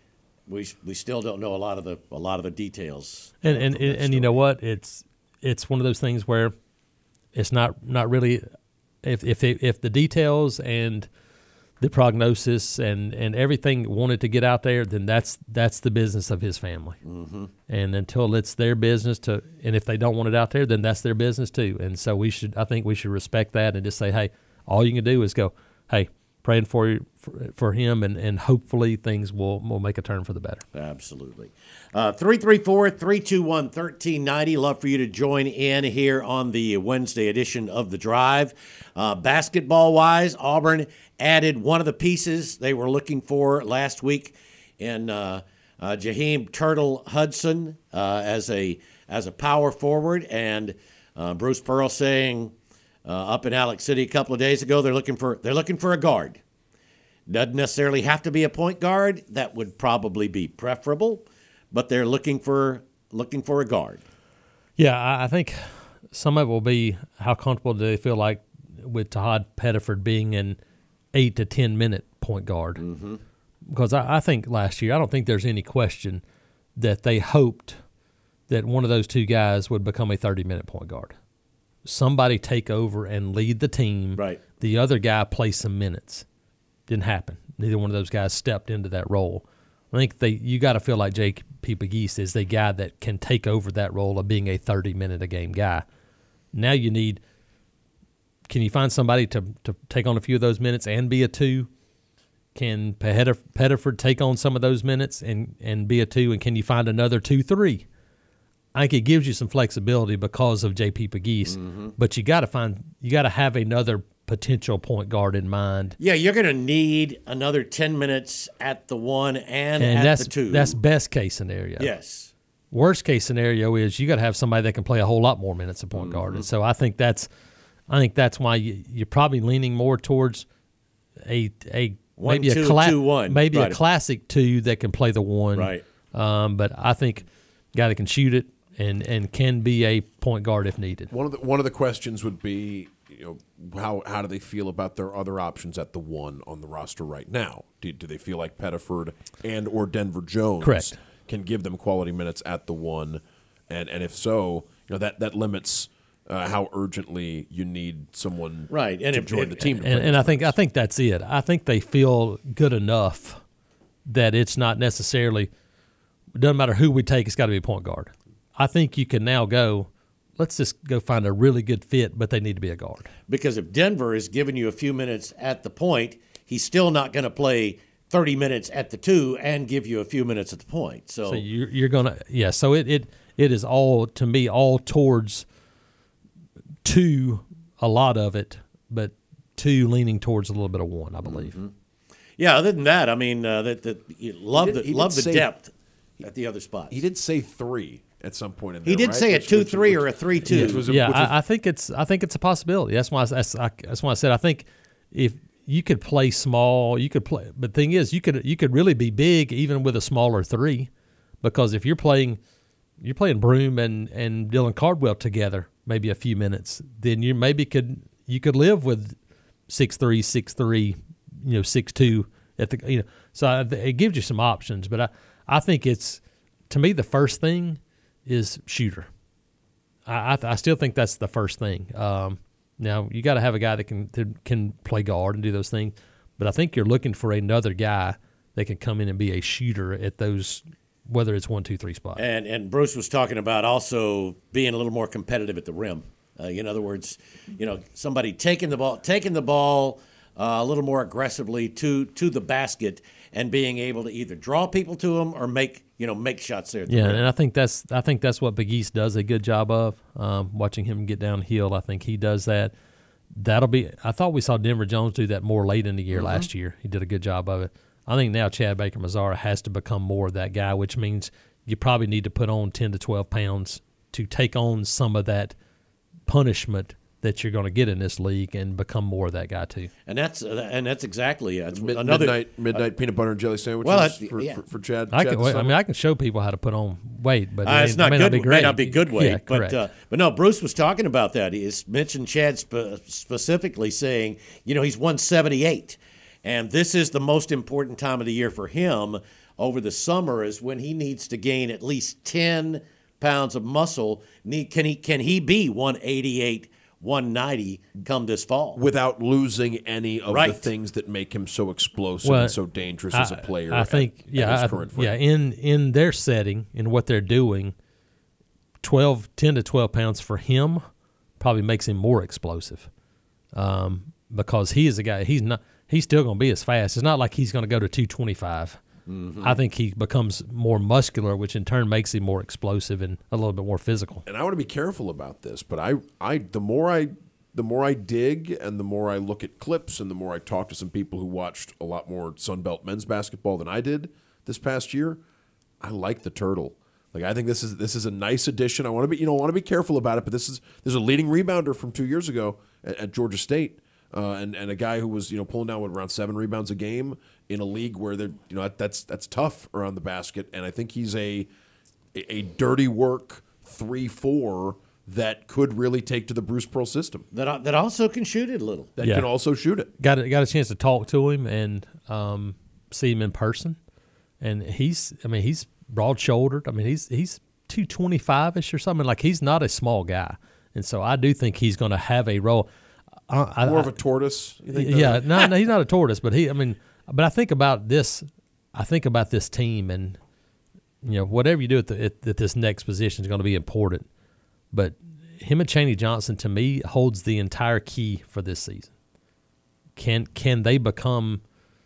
We we still don't know a lot of the a lot of the details. And and and, and you know what? It's it's one of those things where it's not not really if if they, if the details and the prognosis and, and everything wanted to get out there, then that's that's the business of his family. Mm-hmm. And until it's their business to, and if they don't want it out there, then that's their business too. And so we should, I think we should respect that and just say, hey, all you can do is go, hey, praying for you, for, for him, and, and hopefully things will, will make a turn for the better. Absolutely. Uh, three three four, three two one, one three nine zero. Love for you to join in here on the Wednesday edition of The Drive. Uh, basketball-wise, Auburn added one of the pieces they were looking for last week in uh, uh, Jaheim Turtle Hudson uh, as a as a power forward, and uh, Bruce Pearl saying uh, up in Alex City a couple of days ago they're looking for they're looking for a guard. Doesn't necessarily have to be a point guard. That would probably be preferable, but they're looking for looking for a guard. Yeah, I, I think some of it will be how comfortable do they feel like with Tahad Pettiford being an eight to ten minute point guard. Mm-hmm. Because I, I think last year, I don't think there's any question that they hoped that one of those two guys would become a thirty minute point guard. Somebody take over and lead the team. Right. The other guy play some minutes. Didn't happen. Neither one of those guys stepped into that role. I think they you got to feel like J P Pegues is the guy that can take over that role of being a thirty minute a game guy. Now you need – can you find somebody to, to take on a few of those minutes and be a two? Can Pettiford take on some of those minutes and, and be a two? And can you find another two three? I think it gives you some flexibility because of J P Pegues, mm-hmm. but you got to find you got to have another potential point guard in mind. Yeah, you're going to need another ten minutes at the one and, and at that's, the two. That's best case scenario. Yes. Worst case scenario is you got to have somebody that can play a whole lot more minutes at point mm-hmm. guard. And so I think that's I think that's why you, you're probably leaning more towards a a one, maybe two, a cla- two, one. maybe right. a classic two that can play the one. Right. Um, but I think a guy that can shoot it and, and can be a point guard if needed. One of the one of the questions would be, you know, how how do they feel about their other options at the one on the roster right now? Do, do they feel like Pettiford and or Denver Jones Correct. can give them quality minutes at the one? And and if so, you know that that limits uh, how urgently you need someone right and to if, join if, the team. And, and I think I think that's it. I think they feel good enough that it's not necessarily it doesn't matter who we take. It's got to be a point guard. I think you can now go. Let's just go find a really good fit, but they need to be a guard. Because if Denver is giving you a few minutes at the point, he's still not going to play thirty minutes at the two and give you a few minutes at the point. So, so you're, you're going to – yeah, so it, it it is all, to me, all towards two, a lot of it, but two leaning towards a little bit of one, I believe. Mm-hmm. Yeah, other than that, I mean, uh, that, that you love did, the, love the say, depth at the other spots. He did say three. At some point in there, he did right? say a which, two which, three which, or a three two. Was a, yeah, was, I, I think it's I think it's a possibility. That's why I, that's, I, that's why I said I think if you could play small, you could play. But the thing is, you could you could really be big even with a smaller three, because if you're playing you're playing Broome and, and Dylan Cardwell together, maybe a few minutes, then you maybe could you could live with six three, six three, you know, six two at the you know. So I, it gives you some options, but I I think it's to me the first thing is shooter. I I, I still think that's the first thing. Um, now you got to have a guy that can that can play guard and do those things, but I think you're looking for another guy that can come in and be a shooter at those, whether it's one, two, three spots. And and Bruce was talking about also being a little more competitive at the rim. Uh, in other words, you know, somebody taking the ball, taking the ball uh, a little more aggressively to to the basket and being able to either draw people to them or make. You know, make shots there. At the yeah, rim. and I think that's I think that's what Pegues does a good job of. Um, watching him get downhill, I think he does that. That'll be. I thought we saw Denver Jones do that more late in the year mm-hmm. last year. He did a good job of it. I think now Chad Baker-Mazara has to become more of that guy, which means you probably need to put on ten to twelve pounds to take on some of that punishment that you're going to get in this league and become more of that guy too. And that's uh, and that's exactly it. Mid- another midnight midnight uh, peanut butter and jelly sandwiches well, for, yeah. for, for Chad. I, Chad can, I mean, I can show people how to put on weight, but uh, it, it's not it may good. not be great. May not be good weight, yeah, but uh, but no. Bruce was talking about that. He has mentioned Chad spe- specifically, saying, you know, he's one seventy-eight, and this is the most important time of the year for him over the summer, is when he needs to gain at least ten pounds of muscle. Can he can he be one eighty-eight? one ninety come this fall without losing any of right. the things that make him so explosive well, and so dangerous I, as a player. I think, at, yeah, at his I, current yeah. In in their setting, in what they're doing, twelve, ten to twelve pounds for him probably makes him more explosive, um, because he is a guy. He's not. He's still going to be as fast. It's not like he's going to go to two twenty-five. Mm-hmm. I think he becomes more muscular, which in turn makes him more explosive and a little bit more physical. And I want to be careful about this, but I, I, the more I, the more I dig, and the more I look at clips, and the more I talk to some people who watched a lot more Sun Belt men's basketball than I did this past year, I like the Turtle. Like, I think this is this is a nice addition. I want to be, you know, I want to be careful about it, but this is this is a leading rebounder from two years ago at, at Georgia State. Uh, and, and a guy who was, you know, pulling down what, around seven rebounds a game in a league where they're, you know, that, that's that's tough around the basket. And I think he's a a, a dirty work three four that could really take to the Bruce Pearl system. That that also can shoot it a little. That yeah. can also shoot it. Got a, got a chance to talk to him and um, see him in person, and he's, I mean, he's broad shouldered. I mean, he's he's two twenty five ish or something. Like, he's not a small guy, and so I do think he's going to have a role. I, More I, of a tortoise, you think? Yeah, no, no, he's not a tortoise, but he. I mean, but I think about this. I think about this team, and you know, whatever you do at, the, at, at this next position is going to be important. But him and Chaney Johnson, to me, holds the entire key for this season. Can can they become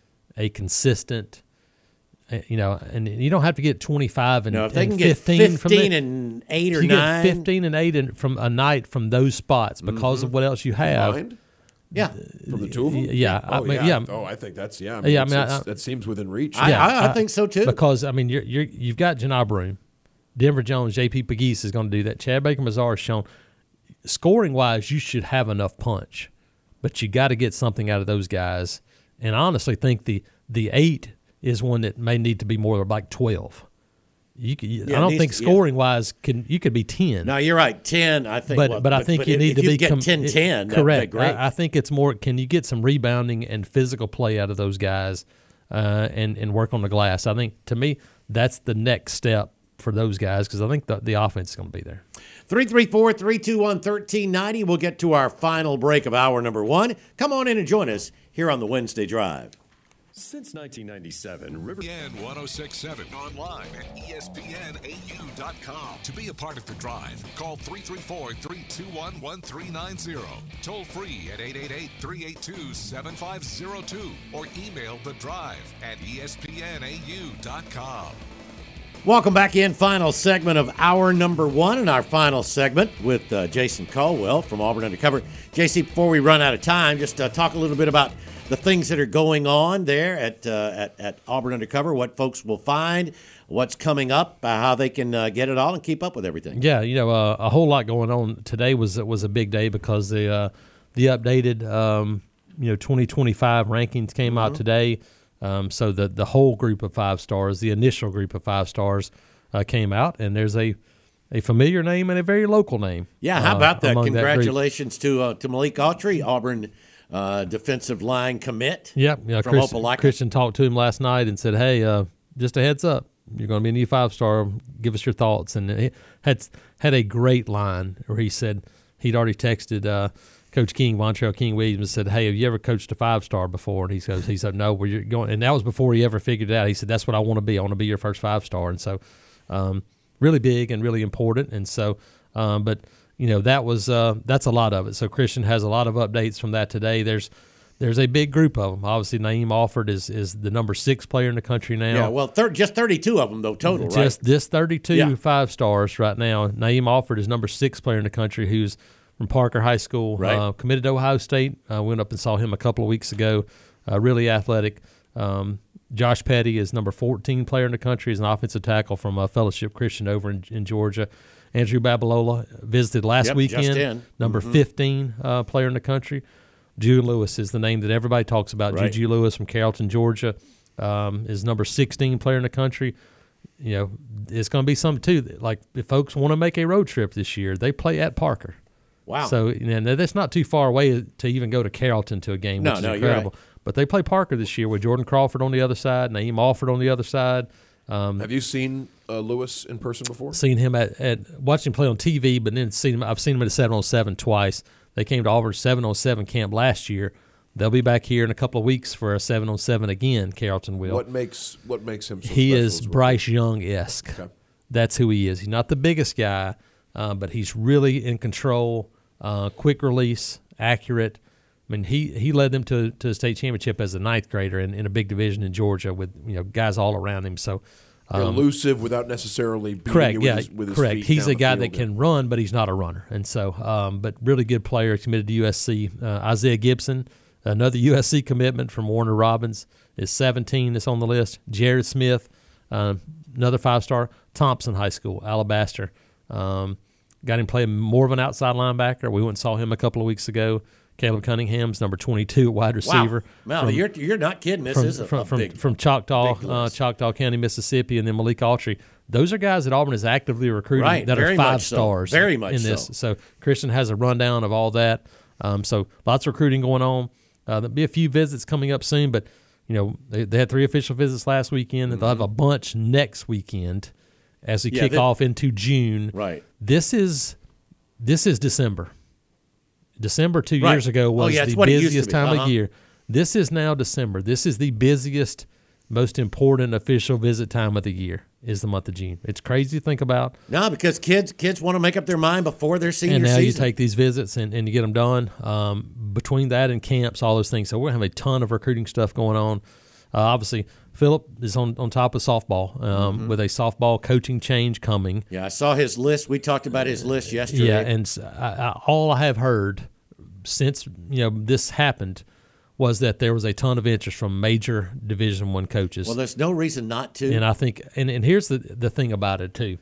a consistent? You know, and you don't have to get twenty-five and, no, if they and can fifteen, get fifteen from the, and eight or you nine, get fifteen and eight in, from a night from those spots because mm-hmm. of what else you have. Mind? Yeah, from the two of them. Yeah, oh, I mean, yeah. yeah. Oh, I think that's yeah. I mean, yeah, I mean, I, I, that seems within reach. I, yeah, I, I think so too. Because I mean, you're, you're you've got Janai Broome, Denver Jones, J P Pegues is going to do that. Chad Baker-Mazar has shown, scoring wise, you should have enough punch, but you got to get something out of those guys. And I honestly think the the eight is one that may need to be more like twelve. You, could, yeah, I don't think scoring yeah. wise can you could be ten. No, you're right, ten. I think, but well, but I think but you if, need if to you be get com- ten ten. Correct. Great. I, I think it's more. Can you get some rebounding and physical play out of those guys, uh, and and work on the glass? I think to me that's the next step for those guys because I think the the offense is going to be there. Three three four three two one thirteen ninety. We'll get to our final break of hour number one. Come on in and join us here on the Wednesday Drive. Since nineteen ninety-seven, River E S P N one oh six point seven online at E S P N A U dot com. To be a part of the drive, call three three four, three two one, one three nine zero. Toll free at eight eight eight, three eight two, seven five zero two or email the drive at E S P N A U dot com. Welcome back in. Final segment of hour number one and our final segment with uh, Jason Caldwell from Auburn Undercover. J C, before we run out of time, just uh, talk a little bit about the things that are going on there at uh, at, at Auburn Undercover, what folks will find, what's coming up, uh, how they can uh, get it all and keep up with everything. Yeah, you know, uh, a whole lot going on. Today was was a big day because the uh, the updated um, you know twenty twenty-five rankings came mm-hmm. out today. Um, so the the whole group of five stars, the initial group of five stars, uh, came out, and there's a a familiar name and a very local name. Yeah, how about uh, that? Congratulations that to uh, to Malik Autry, Auburn. Uh, defensive line commit. Yep. Yeah, from Christian, Opelika. Christian talked to him last night and said, "Hey, uh, just a heads up, you're going to be a new five star. Give us your thoughts." And he had had a great line where he said he'd already texted uh, Coach King, Vontrell King Williams, and said, "Hey, have you ever coached a five star before?" And he says, "He said no, where you're going." And that was before he ever figured it out. He said, "That's what I want to be. I want to be your first five star." And so, um, really big and really important. And so, um, but. You know, that was uh, that's a lot of it. So Christian has a lot of updates from that today. There's there's a big group of them. Obviously, Naeem Alford is, is the number six player in the country now. Yeah, well, thir- just thirty-two of them, though, total, just right? Just this thirty-two yeah. five stars right now. Naeem Alford is number six player in the country who's from Parker High School, right. uh, committed to Ohio State. I uh, went up and saw him a couple of weeks ago. Uh, really athletic. Um, Josh Petty is number fourteen player in the country. He's an offensive tackle from uh, Fellowship Christian over in, in Georgia. Andrew Babalola visited last yep, weekend, just in. number mm-hmm. fifteen uh, player in the country. Jude Lewis is the name that everybody talks about. Right. Juju Lewis from Carrollton, Georgia, um, is number sixteen player in the country. You know, it's going to be something, too. Like, if folks want to make a road trip this year, they play at Parker. Wow. So, you know, that's not too far away to even go to Carrollton to a game, No, which is no, you're incredible. right. But they play Parker this year with Jordan Crawford on the other side, Naeem Alford on the other side. Um, Have you seen uh, Lewis in person before? Seen him at, at watched him play on T V, but then seen him. I've seen him at a seven on seven twice. They came to Auburn's seven on seven camp last year. They'll be back here in a couple of weeks for a seven on seven again. Carrollton will. What makes what makes him so he special is as well? Bryce Young-esque. Okay. That's who he is. He's not the biggest guy, uh, but he's really in control, uh, quick release, accurate. I mean, he, he led them to to a state championship as a ninth grader in, in a big division in Georgia with you know guys all around him. So um, elusive without necessarily beating correct, you with yeah, his, with his correct. feet He's down a guy the that field. can run, but he's not a runner. And so, um, but really good player. Committed to U S C. Uh, Isaiah Gibson, another U S C commitment from Warner Robins, is seventeen. That's on the list. Jared Smith, um, another five star. Thompson High School, Alabaster. Um, got him playing more of an outside linebacker. We went and saw him a couple of weeks ago. Caleb Cunningham's number twenty-two, wide receiver. Wow, from, you're you're not kidding. This from, is a, from, a from, big from Choctaw, big uh, list. Choctaw County, Mississippi, and then Malik Autry. Those are guys that Auburn is actively recruiting Right, that very are five much so. stars. Very much in this. so. So Christian has a rundown of all that. Um, so lots of recruiting going on. Uh, there'll be a few visits coming up soon, but you know they, they had three official visits last weekend, and they'll have a bunch next weekend as we Yeah, kick they- off into June. Right. This is this is December. December two Right. years ago Oh, was yeah, it's the what it used to busiest be. time Uh-huh. of year. This is now December. This is the busiest, most important official visit time of the year is the month of June. It's crazy to think about. No, because kids kids want to make up their mind before their senior And now season. you take these visits and, and you get them done. Um, between that and camps, all those things. So we're going to have a ton of recruiting stuff going on. Uh, obviously, Philip is on, on top of softball um, Mm-hmm. with a softball coaching change coming. Yeah, I saw his list. We talked about his list yesterday. Yeah, and s- I, I, all I have heard since you know this happened was that there was a ton of interest from major Division One coaches. well, there's no reason not to. And I think, and, and here's the the thing about it too.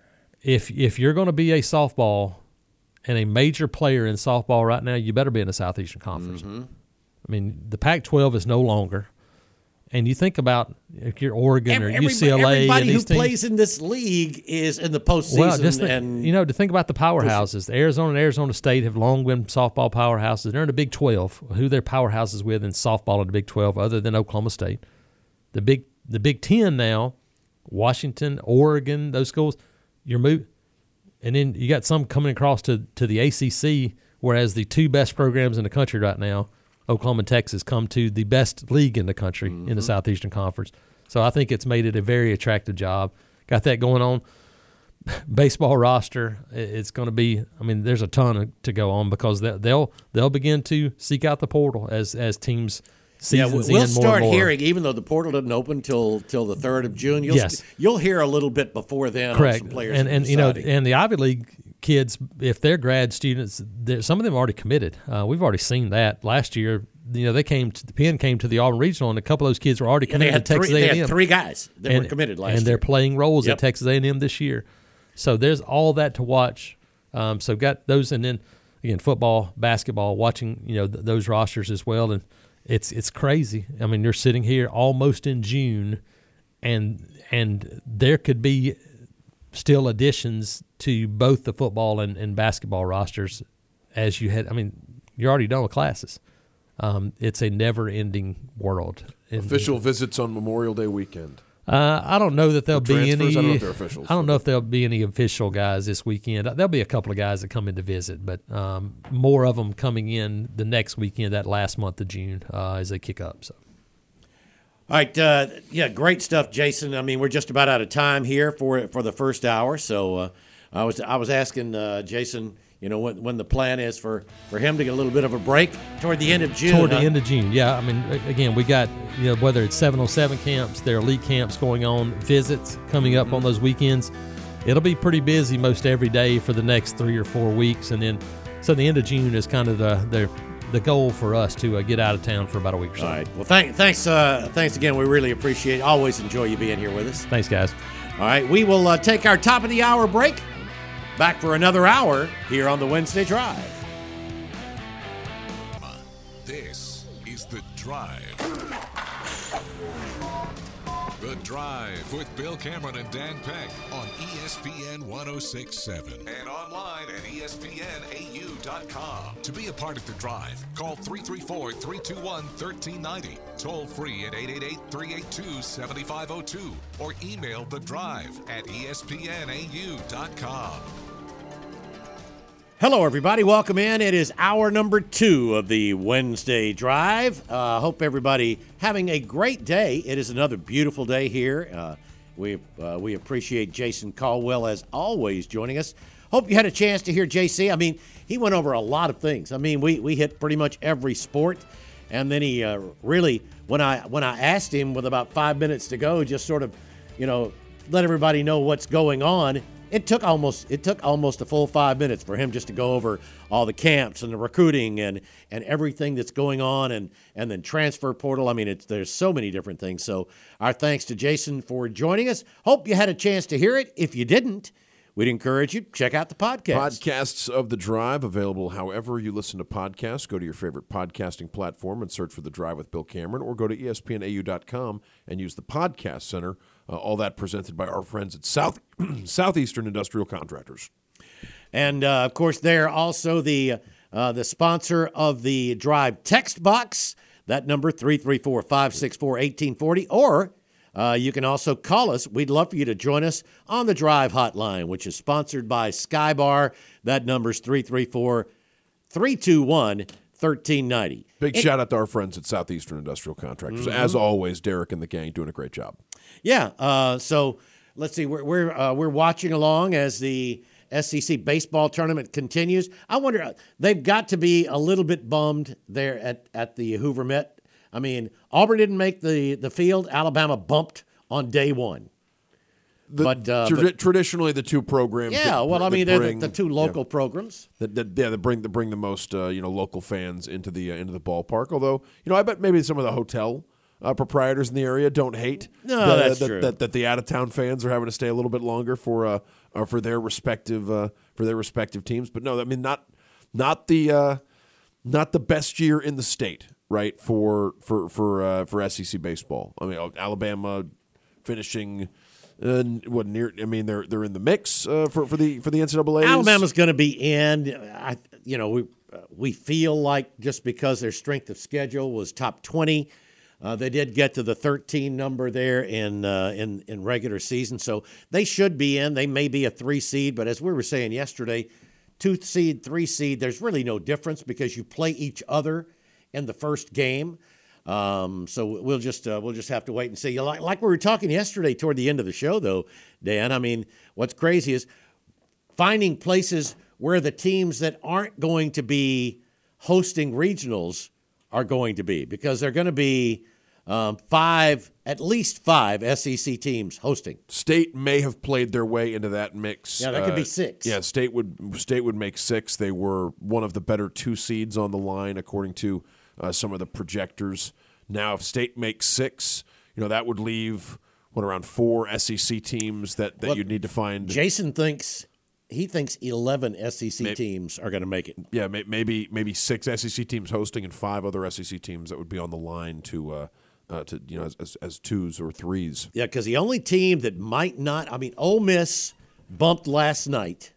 If if you're going to be a softball and a major player in softball right now, you better be in the Southeastern Conference. Mm-hmm. I mean, the Pac twelve is no longer. And you think about if you're Oregon Every- or U C L A, everybody and who these teams, plays in this league is in the postseason. well, just think, and you know, to think about the powerhouses. Arizona and Arizona State have long been softball powerhouses. They're in the Big twelve. Who they're powerhouses with in softball in the Big twelve, other than Oklahoma State. The Big the Big Ten now, Washington, Oregon, those schools. You're move, and then you got some coming across to to the A C C. Whereas the two best programs in the country right now, Oklahoma and Texas, come to the best league in the country Mm-hmm. in the Southeastern Conference. So I think it's made it a very attractive job. Got that going on. Baseball roster, i- it's going to be. I mean, there's a ton of, to go on because they- they'll they'll begin to seek out the portal as as teams yeah, seasons we'll in more start and more. hearing, even though the portal doesn't open till till the third of June. You'll Yes. you'll hear a little bit before then. On Correct, some players and that are and you know, deciding. and the Ivy League kids, if they're grad students, they're, some of them are already committed. Uh, we've already seen that last year. You know, they came to the Penn came to the Auburn Regional, and a couple of those kids were already Yeah, they committed had to three. Texas They A and M. had three guys that and, were committed last and year. they're playing roles Yep. at Texas A and M this year. So there's all that to watch. Um, so got those, and then again, football, basketball, watching you know th- those rosters as well, and it's it's crazy. I mean, you're sitting here almost in June, and and there could be still additions to both the football and, and basketball rosters as you had. I mean, you're already done with classes. Um, it's a never-ending world. And, Official visits on Memorial Day weekend. uh, I don't know that there'll The be transfers? any. I don't know if they're officials. I don't know if there'll be any official guys this weekend. There'll be a couple of guys that come in to visit, but um, more of them coming in the next weekend, that last month of June, uh, as they kick up. So. All right, uh, yeah, great stuff, Jason. I mean, we're just about out of time here for for the first hour. So uh, I was I was asking uh, Jason, you know, when, when the plan is for, for him to get a little bit of a break toward the end of June. Toward the huh? end of June, yeah. I mean, a- again, we got, you know, whether it's seven oh seven camps, there are elite camps going on, visits coming up on those weekends. It'll be pretty busy most every day for the next three or four weeks. And then, so the end of June is kind of the, the the goal for us to uh, get out of town for about a week or so. All right. Well, thank, thanks, uh, thanks again. We really appreciate it. Always enjoy you being here with us. Thanks, guys. All right. We will uh, take our top of the hour break. Back for another hour here on the Wednesday Drive. This is The Drive. The Drive with Bill Cameron and Dan Peck on E S P N one oh six point seven and online at E S P N A U dot com. To be a part of The Drive, call three three four, three two one, one three nine zero, toll free at eight eight eight, three eight two, seven five zero two, or email The Drive at E S P N A U dot com. Hello, everybody. Welcome in. It is hour number two of the Wednesday Drive. I uh, hope everybody having a great day. It is another beautiful day here. Uh, we uh, we appreciate Jason Caldwell, as always, joining us. Hope you had a chance to hear J C. I mean, he went over a lot of things. I mean, we, we hit pretty much every sport. And then he uh, really, when I when I asked him with about five minutes to go, just sort of, you know, let everybody know what's going on. It took almost it took almost a full five minutes for him just to go over all the camps and the recruiting and, and everything that's going on and, and then transfer portal. I mean, it's, there's so many different things. So our thanks to Jason for joining us. Hope you had a chance to hear it. If you didn't, we'd encourage you to check out the podcast. Podcasts of The Drive available however you listen to podcasts. Go to your favorite podcasting platform and search for The Drive with Bill Cameron, or go to E S P N A U dot com and use the Podcast Center. Uh, all that presented by our friends at South Southeastern Industrial Contractors. And, uh, of course, they're also the uh, the sponsor of the Drive text box. That number, three three four, five six four, one eight four zero. Or uh, you can also call us. We'd love for you to join us on the Drive hotline, which is sponsored by Skybar. That number's three three four, three two one, one three nine zero. Big it, shout out to our friends at Southeastern Industrial Contractors. Mm-hmm. As always, Derek and the gang doing a great job. Yeah. Uh, so let's see. We're we're uh, we're watching along as the S E C baseball tournament continues. I wonder, they've got to be a little bit bummed there at, at the Hoover Met. I mean, Auburn didn't make the, the field. Alabama bumped on day one. The, but, uh, tra- but traditionally, the two programs. Yeah, that, well, I mean, that they're bring, the, the two local yeah, programs. That, that yeah, that bring that bring the most uh, you know local fans into the uh, into the ballpark. Although you know, I bet maybe some of the hotel uh, proprietors in the area don't hate no, the, that's that, true. That, that the out of town fans are having to stay a little bit longer for uh, uh for their respective uh, for their respective teams. But no, I mean not not the uh, not the best year in the state, right? For for for uh, for S E C baseball. I mean, Alabama finishing. Uh, what near? I mean, they're they're in the mix uh, for for the for the N C double A. Alabama's going to be in. I, you know, we uh, we feel like just because their strength of schedule was top twenty, uh, they did get to the thirteen number there in uh, in in regular season, so they should be in. They may be a three seed, but as we were saying yesterday, two seed, three seed, there's really no difference because you play each other in the first game. Um, so we'll just uh, we'll just have to wait and see. Like, like we were talking yesterday toward the end of the show, though, Dan. I mean, what's crazy is finding places where the teams that aren't going to be hosting regionals are going to be, because they're going to be um, five, at least five S E C teams hosting. State may have played their way into that mix. Yeah, that could uh, be six. Yeah, State would State would make six. They were one of the better two seeds on the line, according to Uh, some of the projectors. Now, if State makes six, you know, that would leave, what, around four S E C teams that, that Well, you'd need to find. Jason thinks, he thinks eleven S E C Maybe, teams are going to make it. Yeah, may, maybe maybe six S E C teams hosting and five other S E C teams that would be on the line to, uh, uh, to you know, as, as, as twos or threes. Yeah, because the only team that might not, I mean, Ole Miss bumped last night,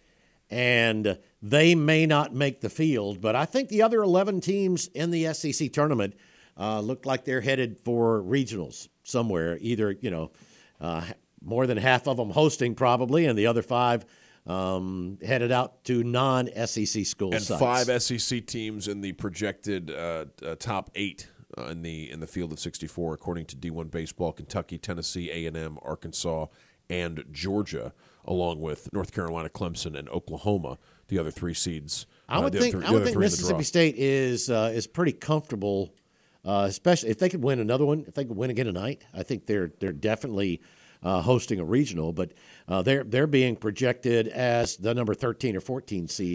and they may not make the field, but I think the other eleven teams in the S E C tournament uh, look like they're headed for regionals somewhere. Either, you know, uh, more than half of them hosting probably, and the other five um, headed out to non-S E C school and sites. Five S E C teams in the projected uh, uh, top eight uh, in the in the field of sixty-four, according to D one Baseball: Kentucky, Tennessee, A and M, Arkansas, and Georgia, along with North Carolina, Clemson, and Oklahoma. The other three seeds. I would uh, think. th- I would think Mississippi State is uh, is pretty comfortable, uh, especially if they could win another one. If they could win again tonight, I think they're they're definitely uh, hosting a regional. But uh, they're they're being projected as the number thirteen or fourteen seed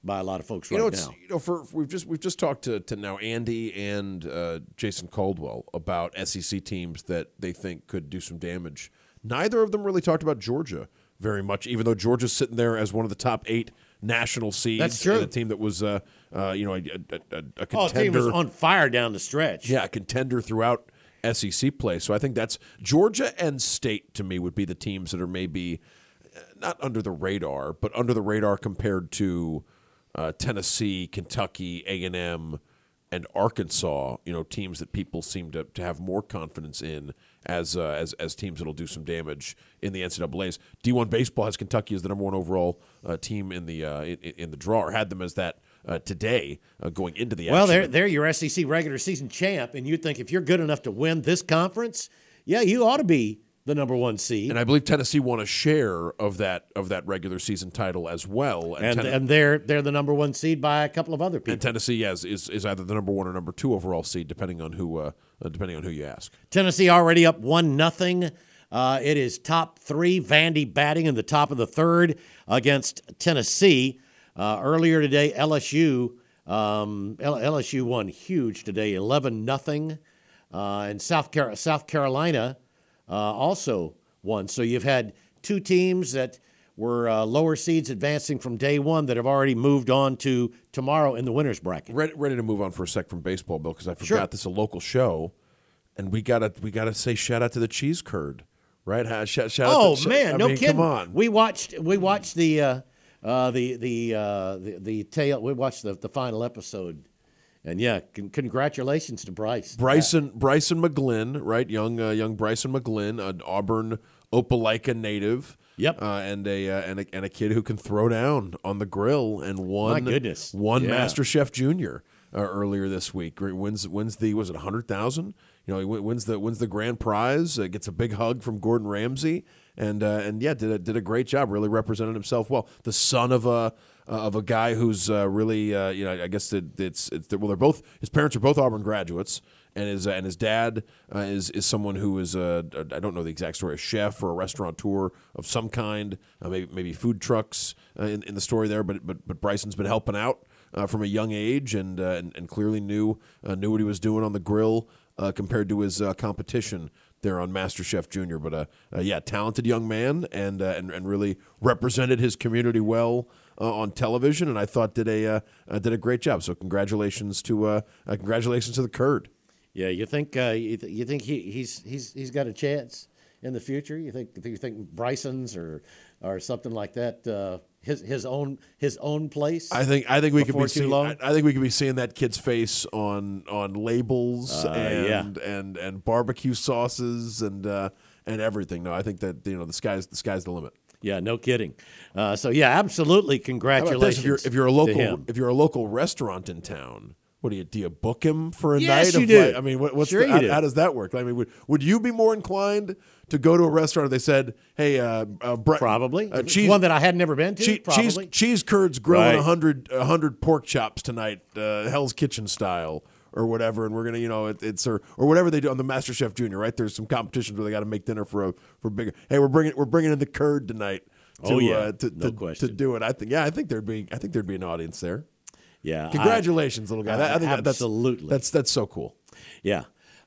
by a lot of folks You right know, it's, now. you know, for we've just we've just talked to, to now Andy and uh, Jason Caldwell about S E C teams that they think could do some damage. Neither of them really talked about Georgia very much, even though Georgia's sitting there as one of the top eight national seeds. That's true. And a team that was, uh, uh, you know, a, a, a, a contender. Oh, the team was on fire down the stretch. Yeah, a contender throughout S E C play. So I think that's Georgia and State to me would be the teams that are maybe not under the radar, but under the radar compared to uh, Tennessee, Kentucky, A and M, and Arkansas. You know, teams that people seem to, to have more confidence in as uh, as as teams that'll do some damage in the N C double A's. D one baseball has Kentucky as the number one overall uh, team in the uh, in, in the draw, or had them as that uh, today uh, going into the action. Well, they're, they're your S E C regular season champ, and you'd think if you're good enough to win this conference, yeah, you ought to be the number one seed. And I believe Tennessee won a share of that of that regular season title as well. And, Ten- and they're they're the number one seed by a couple of other people. and Tennessee yes, is is either the number one or number two overall seed, depending on who uh, uh, depending on who you ask. Tennessee already up one nothing. Uh, it is top three. Vandy batting in the top of the third against Tennessee. Uh, earlier today, L S U um, L- LSU won huge today, eleven nothing. Uh, and South Car- South Carolina uh, also won. So you've had two teams that were uh, lower seeds advancing from day one that have already moved on to tomorrow in the winners bracket. Ready, ready to move on for a sec from baseball, Bill, because I forgot Sure. this is a local show, and we gotta we gotta say shout out to the cheese curd, right? Ha- Shout, shout Oh out to, man, I no mean, kidding. Come on, We watched we watched the uh, uh, the the, uh, the the tail. We watched the, the final episode, and yeah, con- congratulations to Bryce. Bryson Bryson McGlynn, right? Young uh, young Bryson McGlynn, an Auburn Opelika native. Yep. Uh, and a uh, and a and a kid who can throw down on the grill and won. My goodness. won Yeah. MasterChef Junior uh, earlier this week. Great wins wins the was it a hundred thousand? You know, he win- wins the wins the grand prize. Uh, gets a big hug from Gordon Ramsay, and uh, and yeah, did a, did a great job. Really represented himself well. The son of a uh, of a guy who's uh, really uh, you know I guess it, it's it's well they're both his parents are both Auburn graduates. And his uh, and his dad uh, is is someone who is a, a I don't know the exact story, a chef or a restaurateur of some kind, uh, maybe maybe food trucks uh, in, in the story there. But but but Bryson's been helping out uh, from a young age and uh, and, and clearly knew uh, knew what he was doing on the grill uh, compared to his uh, competition there on MasterChef Junior. But uh, uh, yeah, talented young man and uh, and and really represented his community well uh, on television. And I thought did a uh, uh, did a great job. So congratulations to uh, uh, congratulations to the Curd. Yeah, you think uh, you, th- you think he, he's he's he's got a chance in the future? You think you think Bryson's or or something like that? Uh, his his own his own place. I think I think we could before be too seeing, long? I, I think we could be seeing that kid's face on on labels Uh, and, yeah. and and barbecue sauces and uh, and everything. No, I think that you know the sky's the sky's the limit. Yeah, no kidding. Uh, so yeah, absolutely. How about Congratulations. this? If you're if you're a to local him. if you're a local restaurant in town, what do you do? You book him for a Yes, night? you of do. Like, I mean, what, what's Sure the, you how, do. how does that work? I mean, would would you be more inclined to go to a restaurant if they said, "Hey, uh, uh, Bre- Probably. uh, If it's cheese one that I had never been to. Che- cheese, probably. cheese curds grilling Right. a hundred a hundred pork chops tonight, uh, Hell's Kitchen style or whatever, and we're gonna, you know, it, it's or or whatever they do on the MasterChef Junior, right? There's some competitions where they got to make dinner for a for bigger. Hey, we're bringing we're bringing in the curd tonight. To, Oh, yeah. uh, to, No to, question. to do it. I think yeah, I think there'd be I think there'd be an audience there. Yeah. I- Congratulations, little guy. That- I think that- that's absolutely. that's that's so cool. yeah.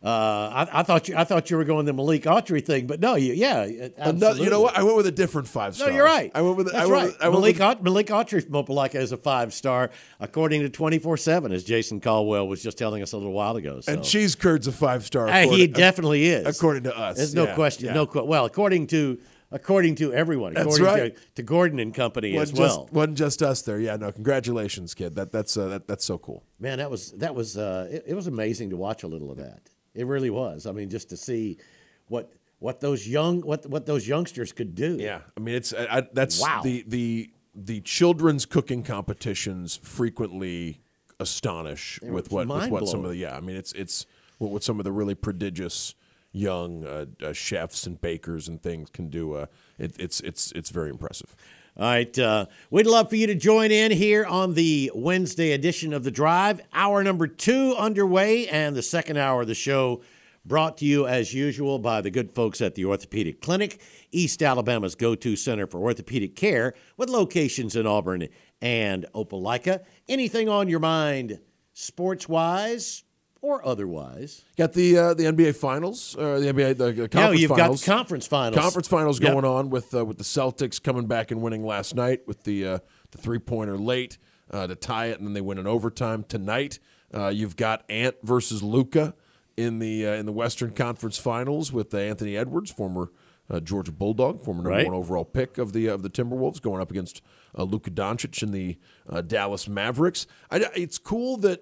Uh, I, I thought you I thought you were going the Malik Autry thing, but no, you yeah. Absolutely. Another, you know what? I went with a different five No, star. you're right. I went with That's I went right. With, I went Malik, with, Aut- Malik Autry from Opelika is a five star, according to twenty-four seven, as Jason Caldwell was just telling us a little while ago. So. and cheese curds a five star. Uh, he according- definitely is, according to us. There's no Yeah, question. yeah. No, que- well, according to according to everyone, That's according right. to, to Gordon and Company as Wasn't well. just, wasn't just us there. Yeah, no, congratulations, kid. That that's uh, that, that's so cool. Man, that was that was uh, it, it was amazing to watch a little of that. It really was. I mean, just to see what what those young what what those youngsters could do. Yeah, I mean it's I, I, that's Wow. the the the children's cooking competitions frequently astonish with what with what some of the yeah. I mean it's it's what, what some of the really prodigious young uh, uh, chefs and bakers and things can do. Uh, it, it's it's it's very impressive. All right. Uh, we'd love for you to join in here on the Wednesday edition of The Drive. Hour number two underway, and the second hour of the show brought to you as usual by the good folks at the Orthopedic Clinic, East Alabama's go-to center for orthopedic care with locations in Auburn and Opelika. Anything on your mind sports-wise or otherwise? Got the uh, the N B A Finals, uh, the N B A the, the conference no, you've finals. got the conference finals. Conference finals Yep. going on with uh, with the Celtics coming back and winning last night with the uh, the three pointer late uh, to tie it, and then they win in overtime tonight. Uh, you've got Ant versus Luka in the uh, in the Western Conference Finals with uh, Anthony Edwards, former uh, Georgia Bulldog, former number Right. one overall pick of the of the Timberwolves, going up against uh, Luka Doncic in the uh, Dallas Mavericks. I, it's cool that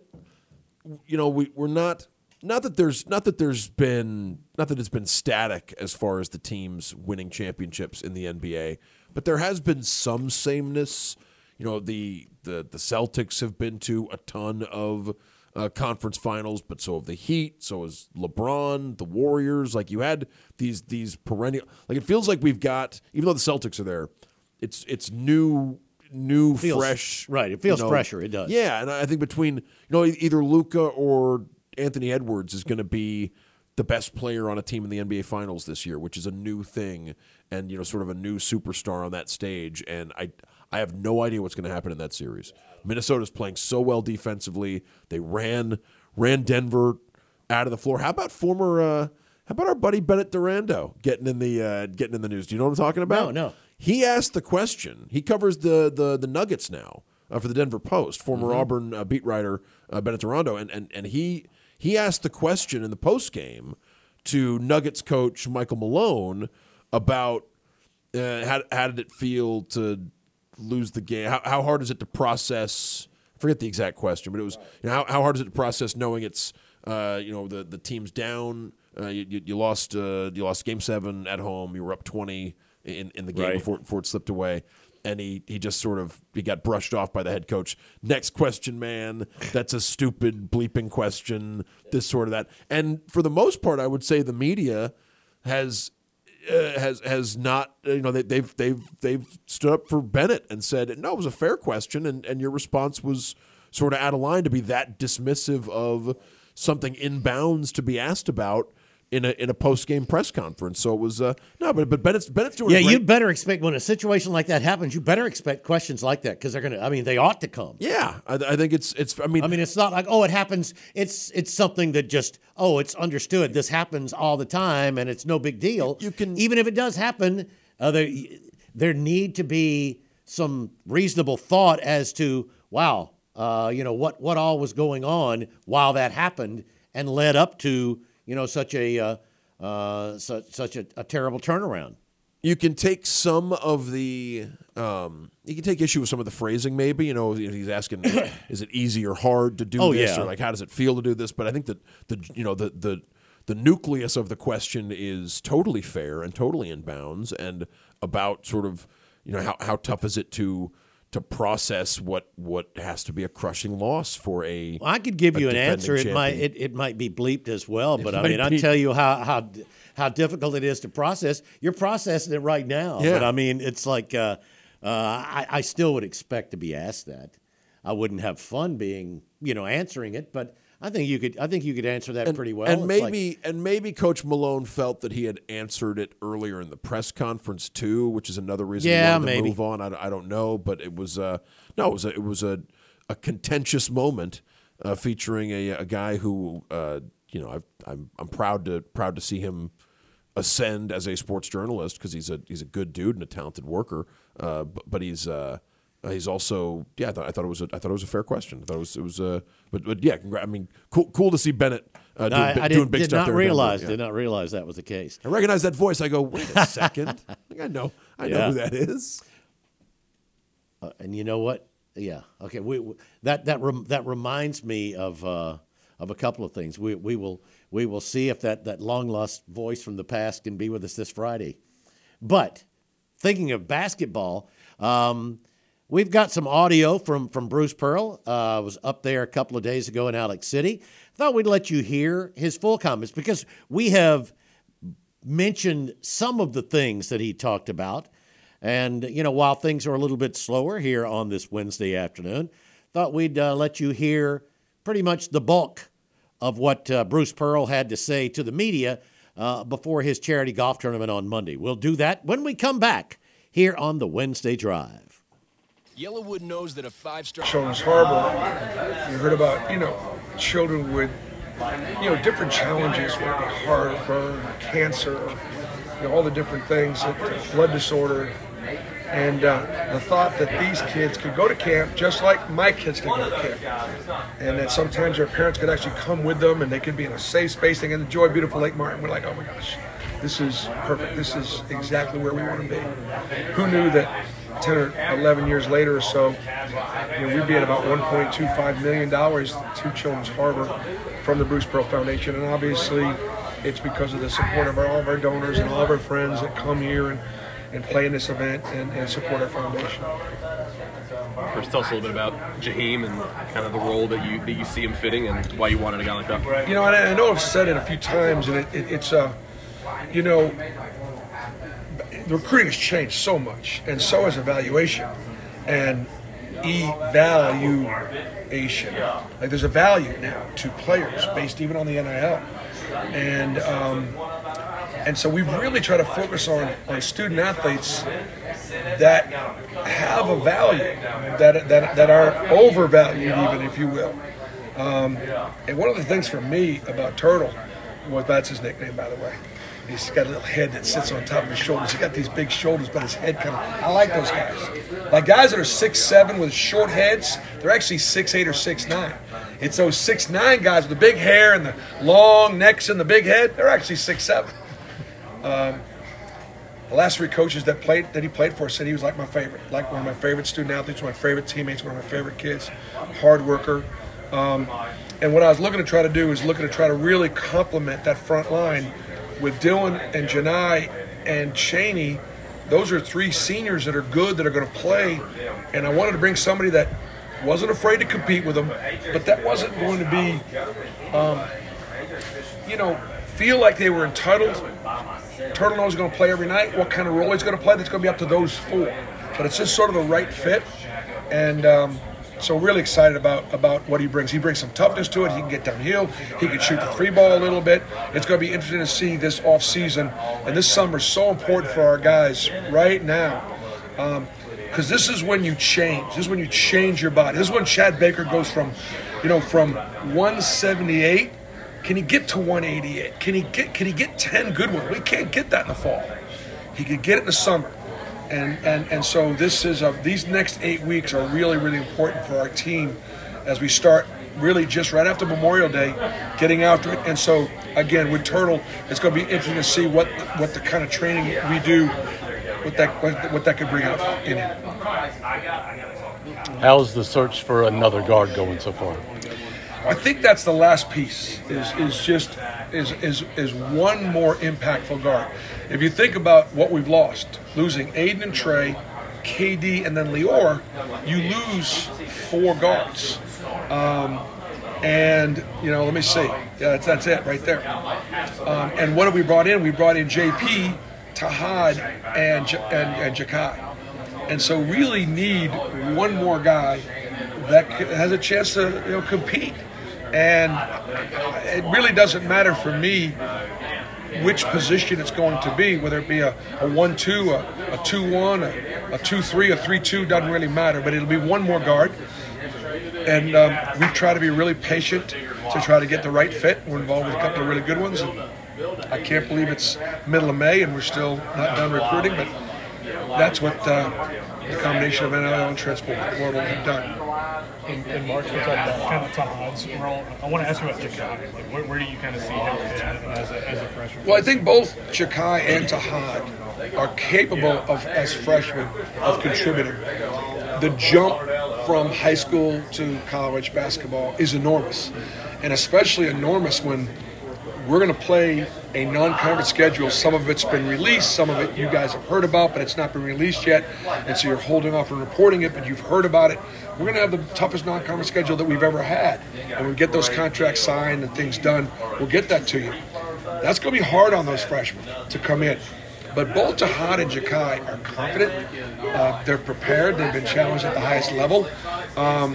you know we we're not. Not that there's not that there's been not that it's been static as far as the teams winning championships in the N B A, but there has been some sameness. You know, the the, the Celtics have been to a ton of uh, conference finals, but so have the Heat, so has LeBron, the Warriors. Like you had these these perennial. Like it feels like we've got, even though the Celtics are there, it's it's new. New, Feels- fresh, right, it feels you know, fresher, it does. Yeah, and I think between you know either Luka or Anthony Edwards is going to be the best player on a team in the N B A Finals this year, which is a new thing, and you know, sort of a new superstar on that stage. And I, I have no idea what's going to happen in that series. Minnesota's playing so well defensively; they ran ran Denver out of the floor. How about former? Uh, how about our buddy Bennett Durando getting in the uh, getting in the news? Do you know what I'm talking about? No, no. He asked the question. He covers the the the Nuggets now uh, for the Denver Post. Former Mm-hmm. Auburn uh, beat writer uh, Bennett Durando, and and and he. He asked the question in the postgame to Nuggets coach Michael Malone about uh, how how did it feel to lose the game? How, how hard is it to process? I forget the exact question, but it was you know, how, how hard is it to process knowing it's uh, you know the the team's down, uh, you, you, you lost uh, you lost game seven at home, you were up twenty in, in the game Right. before before it slipped away. And he, he just sort of he got brushed off by the head coach. Next question, man. That's a stupid bleeping question. This sort of that. And for the most part, I would say the media has uh, has has not you know they, they've they've they've stood up for Bennett and said no, it was a fair question, and, and your response was sort of out of line to be that dismissive of something in bounds to be asked about in a in a post game press conference. So it was uh, no, but but Bennett's Bennett's doing Yeah, a great, you better expect when a situation like that happens. You better expect questions like that because they're gonna. I mean, they ought to come. Yeah, I, I think it's it's. I mean, I mean, it's not like oh, it happens. It's it's something that just oh, it's understood. This happens all the time, and it's no big deal. You can- even if it does happen, uh, there there need to be some reasonable thought as to wow, uh, you know what what all was going on while that happened and led up to you know such a uh, uh, such such a, a terrible turnaround. you can take some of the um, you can take issue with some of the phrasing. Maybe you know he's asking, is it easy or hard to do Oh, this, yeah. or like how does it feel to do this? But I think that the you know the the the nucleus of the question is totally fair and totally in bounds, and about sort of you know how how tough is it to to process what what has to be a crushing loss for a. Well, I could give a you an defending answer. It might champion. it, it might be bleeped as well, but I might mean, I'll be. tell you how how how difficult it is to process. You're processing it right now, Yeah. but I mean, it's like uh, uh, I, I still would expect to be asked that. I wouldn't have fun being you know answering it, but I think you could. I think you could answer that pretty well. And It's like- maybe and maybe Coach Malone felt that he had answered it earlier in the press conference too, which is another reason Yeah, he wanted to maybe. move on. I, I don't know, but it was uh, no, it was a, it was a, a contentious moment uh, featuring a, a guy who uh, you know I've, I'm I'm proud to proud to see him ascend as a sports journalist because he's a he's a good dude and a talented worker, uh, but, but he's. Uh, Uh, he's also, yeah. I thought, I thought it was, a, I thought it was a fair question. I thought it was, it was, uh, but, but yeah. Congra- I mean, cool, cool to see Bennett uh, doing, I, bi- I doing did, big did stuff not there. in Denver. realize Yeah. did not realize that was the case. I recognize that voice. I go, wait a second. I think I know, I know Yeah. who that is. Uh, and you know what? Yeah. Okay. We, we that that rem, that reminds me of uh, of a couple of things. We we will we will see if that that long lost voice from the past can be with us this Friday. But thinking of basketball, um, we've got some audio from from Bruce Pearl. Uh, I was up there a couple of days ago in Alex City. Thought we'd let you hear his full comments because we have mentioned some of the things that he talked about. And, you know, while things are a little bit slower here on this Wednesday afternoon, thought we'd uh, let you hear pretty much the bulk of what uh, Bruce Pearl had to say to the media uh, before his charity golf tournament on Monday. We'll do that when we come back here on the Wednesday Drive. Yellowwood knows that a five-star Children's Harbor, you heard about, you know, children with, you know, different challenges, whether it be heartburn, cancer, you know, all the different things, blood disorder. And uh, the thought that these kids could go to camp just like my kids could go to camp. And that sometimes their parents could actually come with them and they could be in a safe space. They can enjoy beautiful Lake Martin. We're like, oh my gosh, this is perfect. This is exactly where we want to be. Who knew that ten or eleven years later or so, you know, we'd be at about one point two five million dollars to Children's Harbor from the Bruce Pearl Foundation. And obviously, it's because of the support of all of our donors and all of our friends that come here and and play in this event and, and support our foundation. First, tell us a little bit about Jaheim and kind of the role that you that you see him fitting and why you wanted a guy like that. You know, and I know I've said it a few times, and it, it, it's, uh, you know, the recruiting has changed so much, and so has evaluation and evaluation. Like, there's a value now to players based even on the N I L. And um, and so we've really tried to focus on, on student athletes that have a value, that that that are overvalued even, if you will. Um, and one of the things for me about Turtle was, that's his nickname, by the way. He's got a little head that sits on top of his shoulders. He's got these big shoulders, but his head kind of, I like those guys. Like guys that are six seven with short heads, they're actually six eight or six nine. It's those six nine guys with the big hair and the long necks and the big head, they're actually six seven. Um, the last three coaches that played that he played for said he was like my favorite, like one of my favorite student athletes, one of my favorite teammates, one of my favorite kids, hard worker. Um, and what I was looking to try to do is looking to try to really complement that front line with Dylan and Janai and Cheney. Those are three seniors that are good, that are going to play. And I wanted to bring somebody that wasn't afraid to compete with them, but that wasn't going to be, um, you know, feel like they were entitled. Turtle knows he's going to play every night. What kind of role he's going to play, that's going to be up to those four. But it's just sort of the right fit. And um, so really excited about, about what he brings. He brings some toughness to it. He can get downhill. He can shoot the three ball a little bit. It's going to be interesting to see this off season. And this summer is so important for our guys right now. Um, Because this is when you change. This is when you change your body. This is when Chad Baker goes from, you know, from one seventy-eight. Can he get to one eighty-eight? Can he get can he get ten good ones? We can't get that in the fall. He could get it in the summer. And and and so this is a, these next eight weeks are really, really important for our team as we start really just right after Memorial Day, getting after it. And so again, with Turtle, it's going to be interesting to see what what the kind of training we do. What that, what, what that could bring out in him. How's the search for another guard going so far? I think that's the last piece. Is is just is is is one more impactful guard. If you think about what we've lost, losing Aiden and Trey, K D, and then Lior, you lose four guards. Um, and you know, let me see. Yeah, that's that's it right there. Um, and what have we brought in? We brought in J P, Tahad, and, and and Jakai. And so really need one more guy that has a chance to, you know, compete. And it really doesn't matter for me which position it's going to be, whether it be a, a one two, a, a two one, a, a two three, a three two, doesn't really matter. But it'll be one more guard. And um, we try to be really patient to try to get the right fit. We're involved with a couple of really good ones. And I can't believe it's middle of May and we're still not done recruiting, but that's what uh, the combination of N I L and Transport World have done. And, and Mark, you talked about kind of Tahad's role. I want to ask you about Jakai. Like, where, where do you kind of see him fit as a, as a freshman? Well, I think both Jakai and Tahad are capable of, as freshmen, of contributing. The jump from high school to college basketball is enormous, and especially enormous when we're going to play a non-conference schedule. Some of it's been released, some of it you guys have heard about, but it's not been released yet, and so you're holding off and reporting it, but you've heard about it. We're going to have the toughest non-conference schedule that we've ever had, and when we get those contracts signed and things done, we'll get that to you. That's going to be hard on those freshmen to come in. But both Tahad and Jakai are confident. Uh, they're prepared. They've been challenged at the highest level. Um,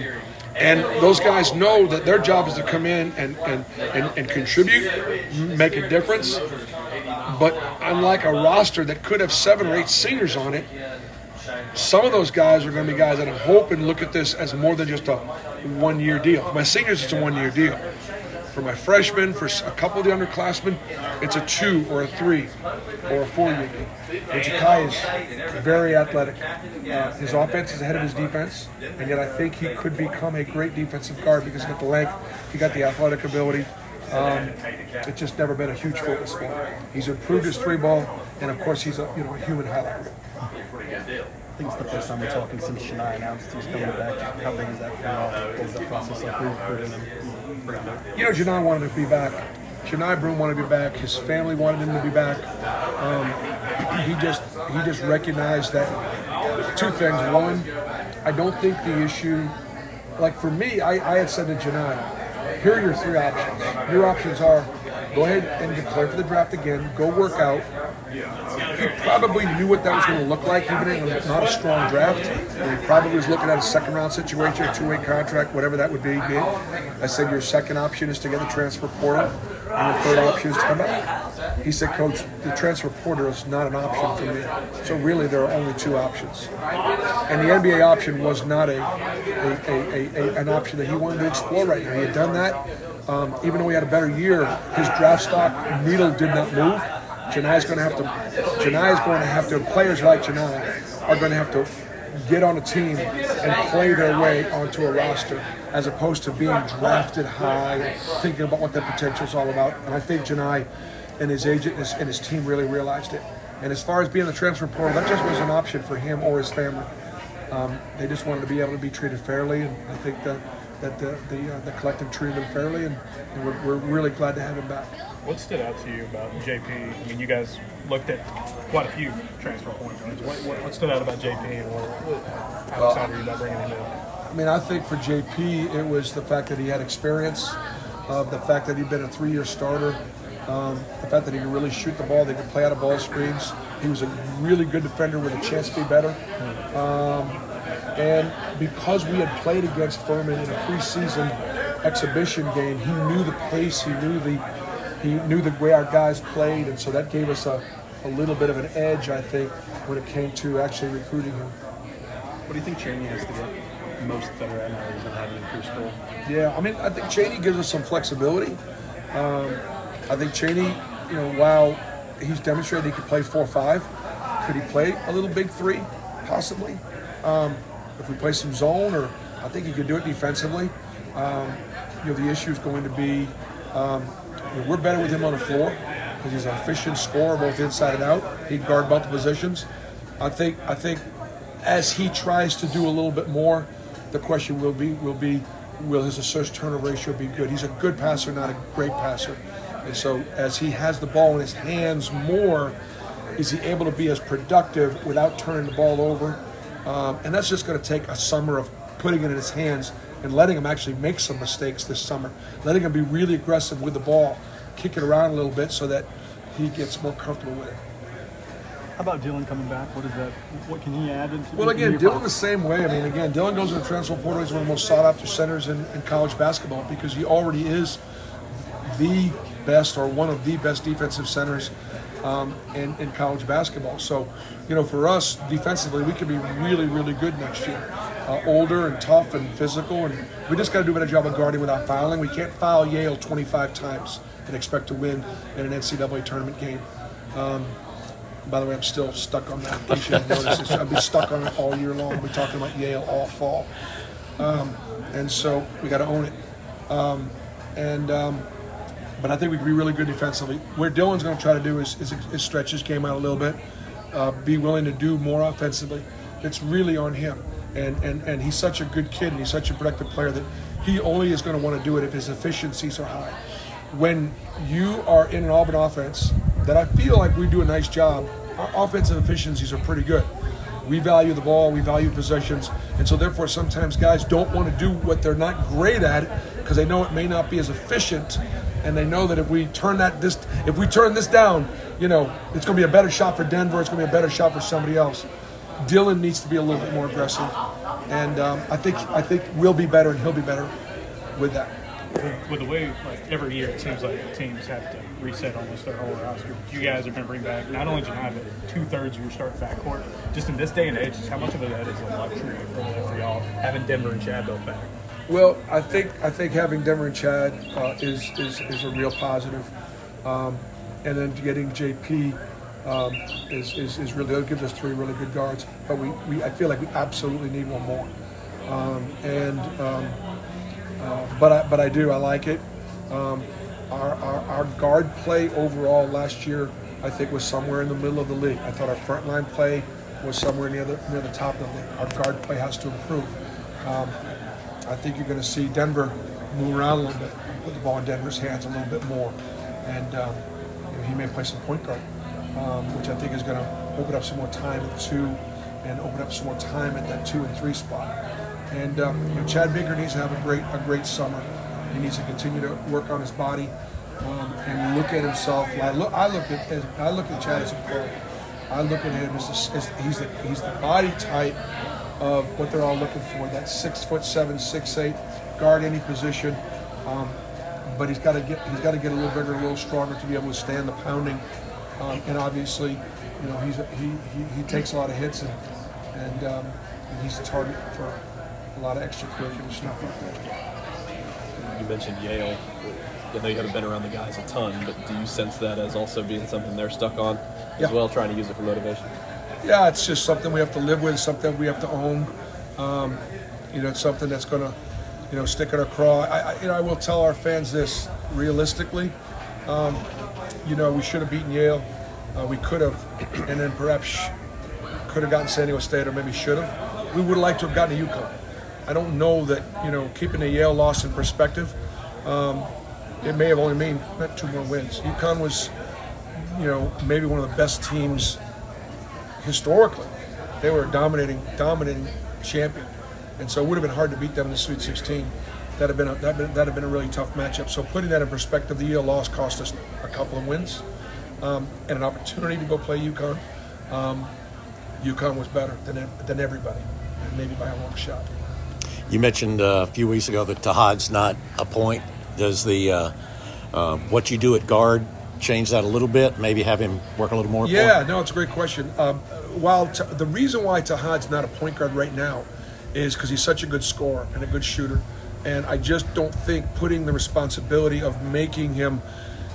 And those guys know that their job is to come in and, and, and, and contribute, make a difference. But unlike a roster that could have seven or eight seniors on it, some of those guys are going to be guys that I hope and look at this as more than just a one-year deal. For my seniors, it's a one-year deal. For my freshmen, for a couple of the underclassmen, it's a two or a three or a four-year deal. And Ja'Kai is very athletic. Uh, his offense is ahead of his defense, and yet I think he could become a great defensive guard because he got the length, he got the athletic ability. Um, it's just never been a huge focus for him. He's improved his three ball, and of course he's a you know a human highlight. I think it's the first time we're talking since Shania announced he's coming back. How big is that for y'all? What was that process like? You know, Janai wanted to be back. Janai Broome wanted to be back. His family wanted him to be back. Um, he just he just recognized that two things. One, I don't think the issue, like for me, I, I had said to Janai, here are your three options. Your options are go ahead and declare for the draft again, go work out. He probably knew what that was going to look like, even in a, not a strong draft. And he probably was looking at a second-round situation, a two-way contract, whatever that would be. I said, your second option is to get the transfer portal, and your third option is to come back. He said, Coach, the transfer portal is not an option for me. So really, there are only two options. And the N B A option was not a, a, a, a, a an option that he wanted to explore right now. He had done that. Um, even though he had a better year, his draft stock needle did not move. Janai's going to have to. Janai is going to have to. Players like Janai are going to have to get on a team and play their way onto a roster, as opposed to being drafted high, thinking about what their potential is all about. And I think Janai and his agent and his, and his team really realized it. And as far as being the transfer portal, that just was an option for him or his family. Um, they just wanted to be able to be treated fairly, and I think that that the the, uh, the collective treated him fairly, and, and we're, we're really glad to have him back. What stood out to you about J P? I mean, you guys looked at quite a few transfer point guards. What, what, what stood out about J P, and what, how well, excited are you about bringing him in? I mean, I think for J P, it was the fact that he had experience, uh, the fact that he'd been a three-year starter, um, the fact that he could really shoot the ball, they could play out of ball screens. He was a really good defender with a chance to be better. Um, and because we had played against Furman in a preseason exhibition game, he knew the pace, he knew the he knew the way our guys played, and so that gave us a, a little bit of an edge, I think, when it came to actually recruiting him. What do you think Chaney has to get most better at now than having him through school? Yeah, I mean, I think Chaney gives us some flexibility. Um, I think Chaney, you know, while he's demonstrated he could play four five, could he play a little big three? Possibly. Um, if we play some zone, or I think he could do it defensively. Um, you know, the issue is going to be, um, you know, we're better with him on the floor because he's an efficient scorer both inside and out. He can guard multiple positions. I think I think as he tries to do a little bit more, the question will be will be will his assist turnover ratio be good? He's a good passer, not a great passer. And so as he has the ball in his hands more, is he able to be as productive without turning the ball over? Um, and that's just going to take a summer of putting it in his hands and letting him actually make some mistakes this summer, letting him be really aggressive with the ball, kick it around a little bit so that he gets more comfortable with it. How about Dylan coming back? What is that? What can he add into? Well, again, Dylan the same way. I mean, again, Dylan goes in the transfer portal. He's one of the most sought-after centers in, in college basketball because he already is the best or one of the best defensive centers um, in, in college basketball. So, you know, for us, defensively, we could be really, really good next year. Uh, older and tough and physical, and we just got to do a better job of guarding without fouling. We can't foul Yale twenty-five times and expect to win in an N C double A tournament game. Um, by the way, I'm still stuck on that. You should have noticed this. I've been stuck on it all year long. We're talking about Yale all fall. Um, and so we got to own it. Um, and um, But I think we can be really good defensively. Where Dylan's going to try to do is, is, is stretch his game out a little bit, uh, be willing to do more offensively. It's really on him. And, and and he's such a good kid, and he's such a productive player that he only is going to want to do it if his efficiencies are high. When you are in an Auburn offense that I feel like we do a nice job, our offensive efficiencies are pretty good. We value the ball, we value possessions, and so therefore sometimes guys don't want to do what they're not great at because they know it may not be as efficient, and they know that if we turn that this if we turn this down, you know, it's going to be a better shot for Denver, it's going to be a better shot for somebody else. Dylan needs to be a little bit more aggressive, and um, I think I think we'll be better and he'll be better with that. With, with the way, like every year, it seems like teams have to reset almost their whole roster. You guys are going to bring back not only Janai, but two thirds of your starting backcourt. Just in this day and age, just how much of that is a luxury for, for y'all having Denver and Chad built back? Well, I think I think having Denver and Chad uh, is, is is a real positive, um, and then getting J P um, is, is is really it gives us three really good guards. But we, we I feel like we absolutely need one more, um, and. Um, Uh, but I, but I do. I like it. Um, our, our our guard play overall last year, I think, was somewhere in the middle of the league. I thought our front line play was somewhere near the near the top of the league. Our guard play has to improve. Um, I think you're going to see Denver move around a little bit, put the ball in Denver's hands a little bit more, and um, you know, he may play some point guard, um, which I think is going to open up some more time at the two, and open up some more time at that two and three spot. And um, you know, Chad Baker needs to have a great a great summer. He needs to continue to work on his body um, and look at himself. I look I look at as, I look at Chad as a pro. I look at him as, a, as he's the he's the body type of what they're all looking for. That six foot seven, six eight, guard any position. Um, but he's got to get he's got to get a little bigger, a little stronger to be able to stand the pounding. Um, and obviously, you know, he's a, he, he he takes a lot of hits and and, um, and he's a target for a lot of extracurricular stuff like that. You mentioned Yale. I know you haven't been around the guys a ton, but do you sense that as also being something they're stuck on as yeah. well, trying to use it for motivation? Yeah, it's just something we have to live with, something we have to own. Um, you know, it's something that's going to, you know, stick in our craw. I, I, you know, I will tell our fans this realistically. Um, you know, we should have beaten Yale. Uh, we could have, and then perhaps could have gotten San Diego State, or maybe should have. We would have liked to have gotten to UConn. I don't know that, you know, keeping the Yale loss in perspective, um, it may have only mean, meant two more wins. UConn was, you know, maybe one of the best teams historically. They were a dominating, dominating champion. And so it would have been hard to beat them in the Sweet sixteen. That have been a, that would have been a really tough matchup. So putting that in perspective, the Yale loss cost us a couple of wins um, and an opportunity to go play UConn. Um, UConn was better than than everybody, and maybe by a long shot. You mentioned uh, a few weeks ago that Tahad's not a point. Does the uh, uh, what you do at guard change that a little bit? Maybe have him work a little more? Yeah, point? no, it's a great question. Um, while t- the reason why Tahad's not a point guard right now is because he's such a good scorer and a good shooter, and I just don't think putting the responsibility of making him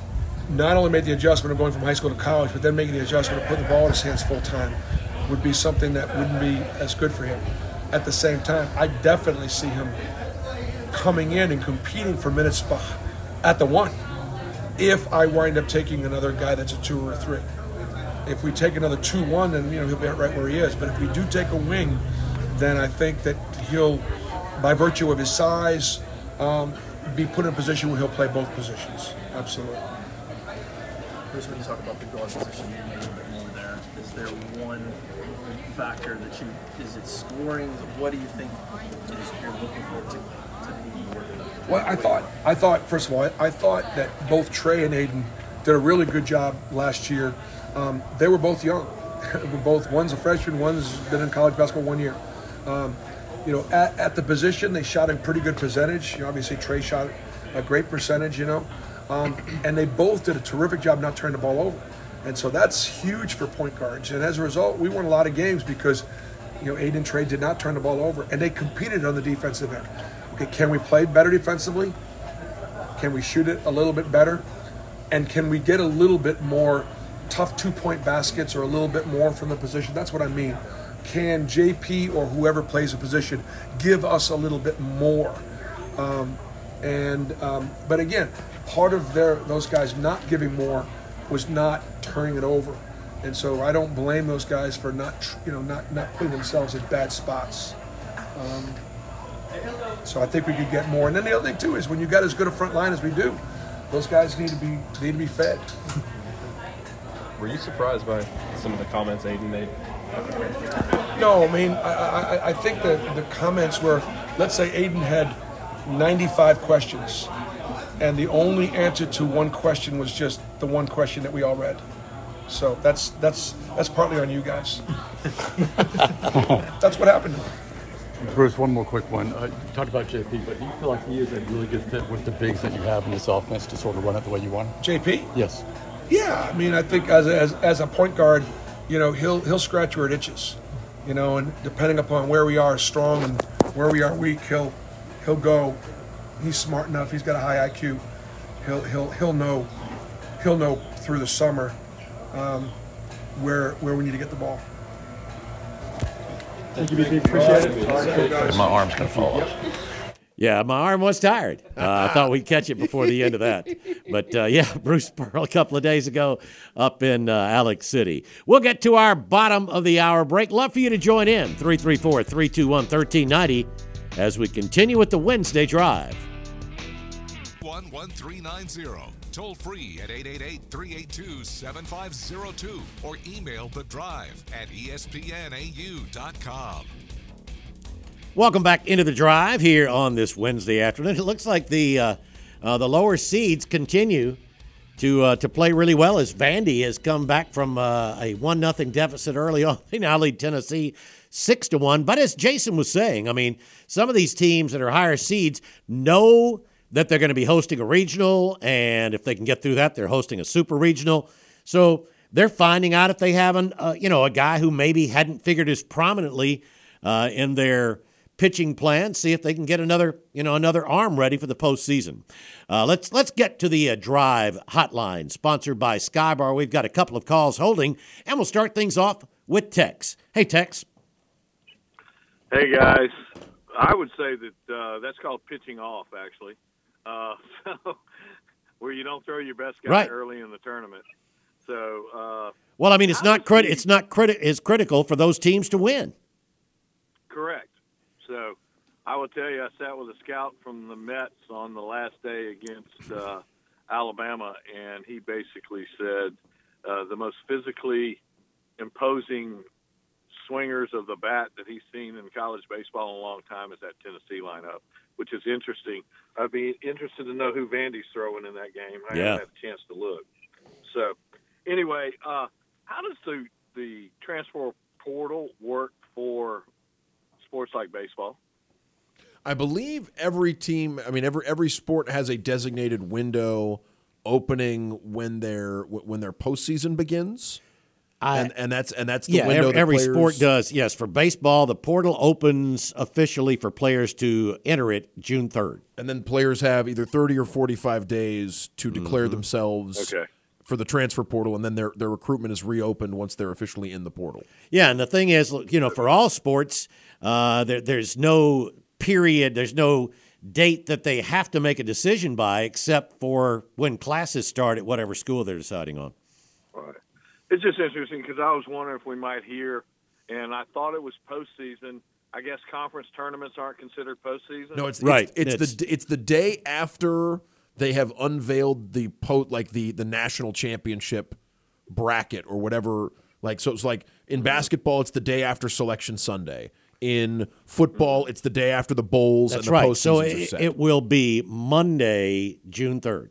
not only make the adjustment of going from high school to college, but then making the adjustment of putting the ball in his hands full time would be something that wouldn't be as good for him. At the same time, I definitely see him coming in and competing for minutes at the one if I wind up taking another guy that's a two or a three. If we take another two one, then you know he'll be right where he is. But if we do take a wing, then I think that he'll, by virtue of his size, um, be put in a position where he'll play both positions. Absolutely. Chris, when you talk about the guard position, you need a little bit more there. Is there one factor that you, is it scoring? What do you think is you're looking for to, to be working on? Well, I thought, I thought, first of all, I, I thought that both Trey and Aiden did a really good job last year. Um, they were both young. We're both, one's a freshman, one's been in college basketball one year. Um, you know, at, at the position, they shot a pretty good percentage. You know, obviously, Trey shot a great percentage, you know. Um, and they both did a terrific job not turning the ball over. And so that's huge for point guards. And as a result, we won a lot of games because, you know, Aiden and Trey did not turn the ball over. And they competed on the defensive end. Okay, can we play better defensively? Can we shoot it a little bit better? And can we get a little bit more tough two-point baskets or a little bit more from the position? That's what I mean. Can J P or whoever plays a position give us a little bit more? Um, and um, but again, part of their those guys not giving more was not turning it over, and so I don't blame those guys for not you know not not putting themselves in bad spots. Um, so I think we could get more. And then the other thing too is when you got as good a front line as we do, those guys need to be need to be fed. Were you surprised by some of the comments Aiden made? No, I mean, I, I, I think that the comments were, let's say Aiden had ninety-five questions, and the only answer to one question was just the one question that we all read. So that's that's that's partly on you guys. That's what happened. Bruce, one more quick one. Uh, you talked about J P, but do you feel like he is a really good fit with the bigs that you have in this offense to sort of run it the way you want? J P? Yes. Yeah, I mean, I think as a, as, as a point guard, you know, he'll he'll scratch where it itches, you know, and depending upon where we are strong and where we are weak, he'll he'll go. He's smart enough. He's got a high I Q. He'll he'll he'll know he'll know through the summer um, where where we need to get the ball. Thank you, B P. Appreciate it. Right, My arm's gonna fall off. Yeah, my arm was tired. Uh, I thought we'd catch it before the end of that. But, uh, yeah, Bruce Pearl a couple of days ago up in uh, Alex City. We'll get to our bottom of the hour break. Love for you to join in, three three four, three two one, one three nine zero, as we continue with the Wednesday Drive. one one three nine zero. Toll free at eight eight eight, three eight two, seven five zero two or email the drive at E S P N A U dot com. Welcome back into the Drive here on this Wednesday afternoon. It looks like the uh, uh, the lower seeds continue to uh, to play really well as Vandy has come back from uh, a one nothing deficit early on. They now lead Tennessee six to one. But as Jason was saying, I mean, some of these teams that are higher seeds know that they're going to be hosting a regional, and if they can get through that, they're hosting a super regional. So they're finding out if they have an, uh, you know, a guy who maybe hadn't figured as prominently uh, in their pitching plan, see if they can get another, you know, another arm ready for the postseason. Uh, let's let's get to the uh, Drive hotline, sponsored by Skybar. We've got a couple of calls holding, and we'll start things off with Tex. Hey, Tex. Hey, guys. I would say that uh, that's called pitching off, actually. Uh, so where you don't throw your best guy right. early in the tournament. So uh, well, I mean, it's not crit- It's not criti- It's critical for those teams to win. Correct. So I will tell you, I sat with a scout from the Mets on the last day against uh, Alabama, and he basically said uh, the most physically imposing swingers of the bat that he's seen in college baseball in a long time is that Tennessee lineup, which is interesting. I'd be interested to know who Vandy's throwing in that game. I yeah. haven't had a chance to look. So anyway, uh, how does the, the transfer portal work for sports like baseball? I believe every team, I mean, every every sport has a designated window opening when their when their postseason begins, I, and and that's and that's the yeah, window. Every, every players... sport does. Yes, for baseball, the portal opens officially for players to enter it June third, and then players have either thirty or forty-five days to declare mm-hmm. themselves. Okay. For the transfer portal, and then their their recruitment is reopened once they're officially in the portal. Yeah, and the thing is, you know, for all sports, uh, there, there's no period, there's no date that they have to make a decision by, except for when classes start at whatever school they're deciding on. All right. It's just interesting because I was wondering if we might hear, and I thought it was postseason. I guess conference tournaments aren't considered postseason. No, it's right. It's, it's, it's the it's the day after they have unveiled the po- like the, the national championship bracket or whatever. Like so, it's like in basketball, it's the day after Selection Sunday. In football, it's the day after the bowls. That's and the right. postseasons So are it, set. it will be Monday, June third.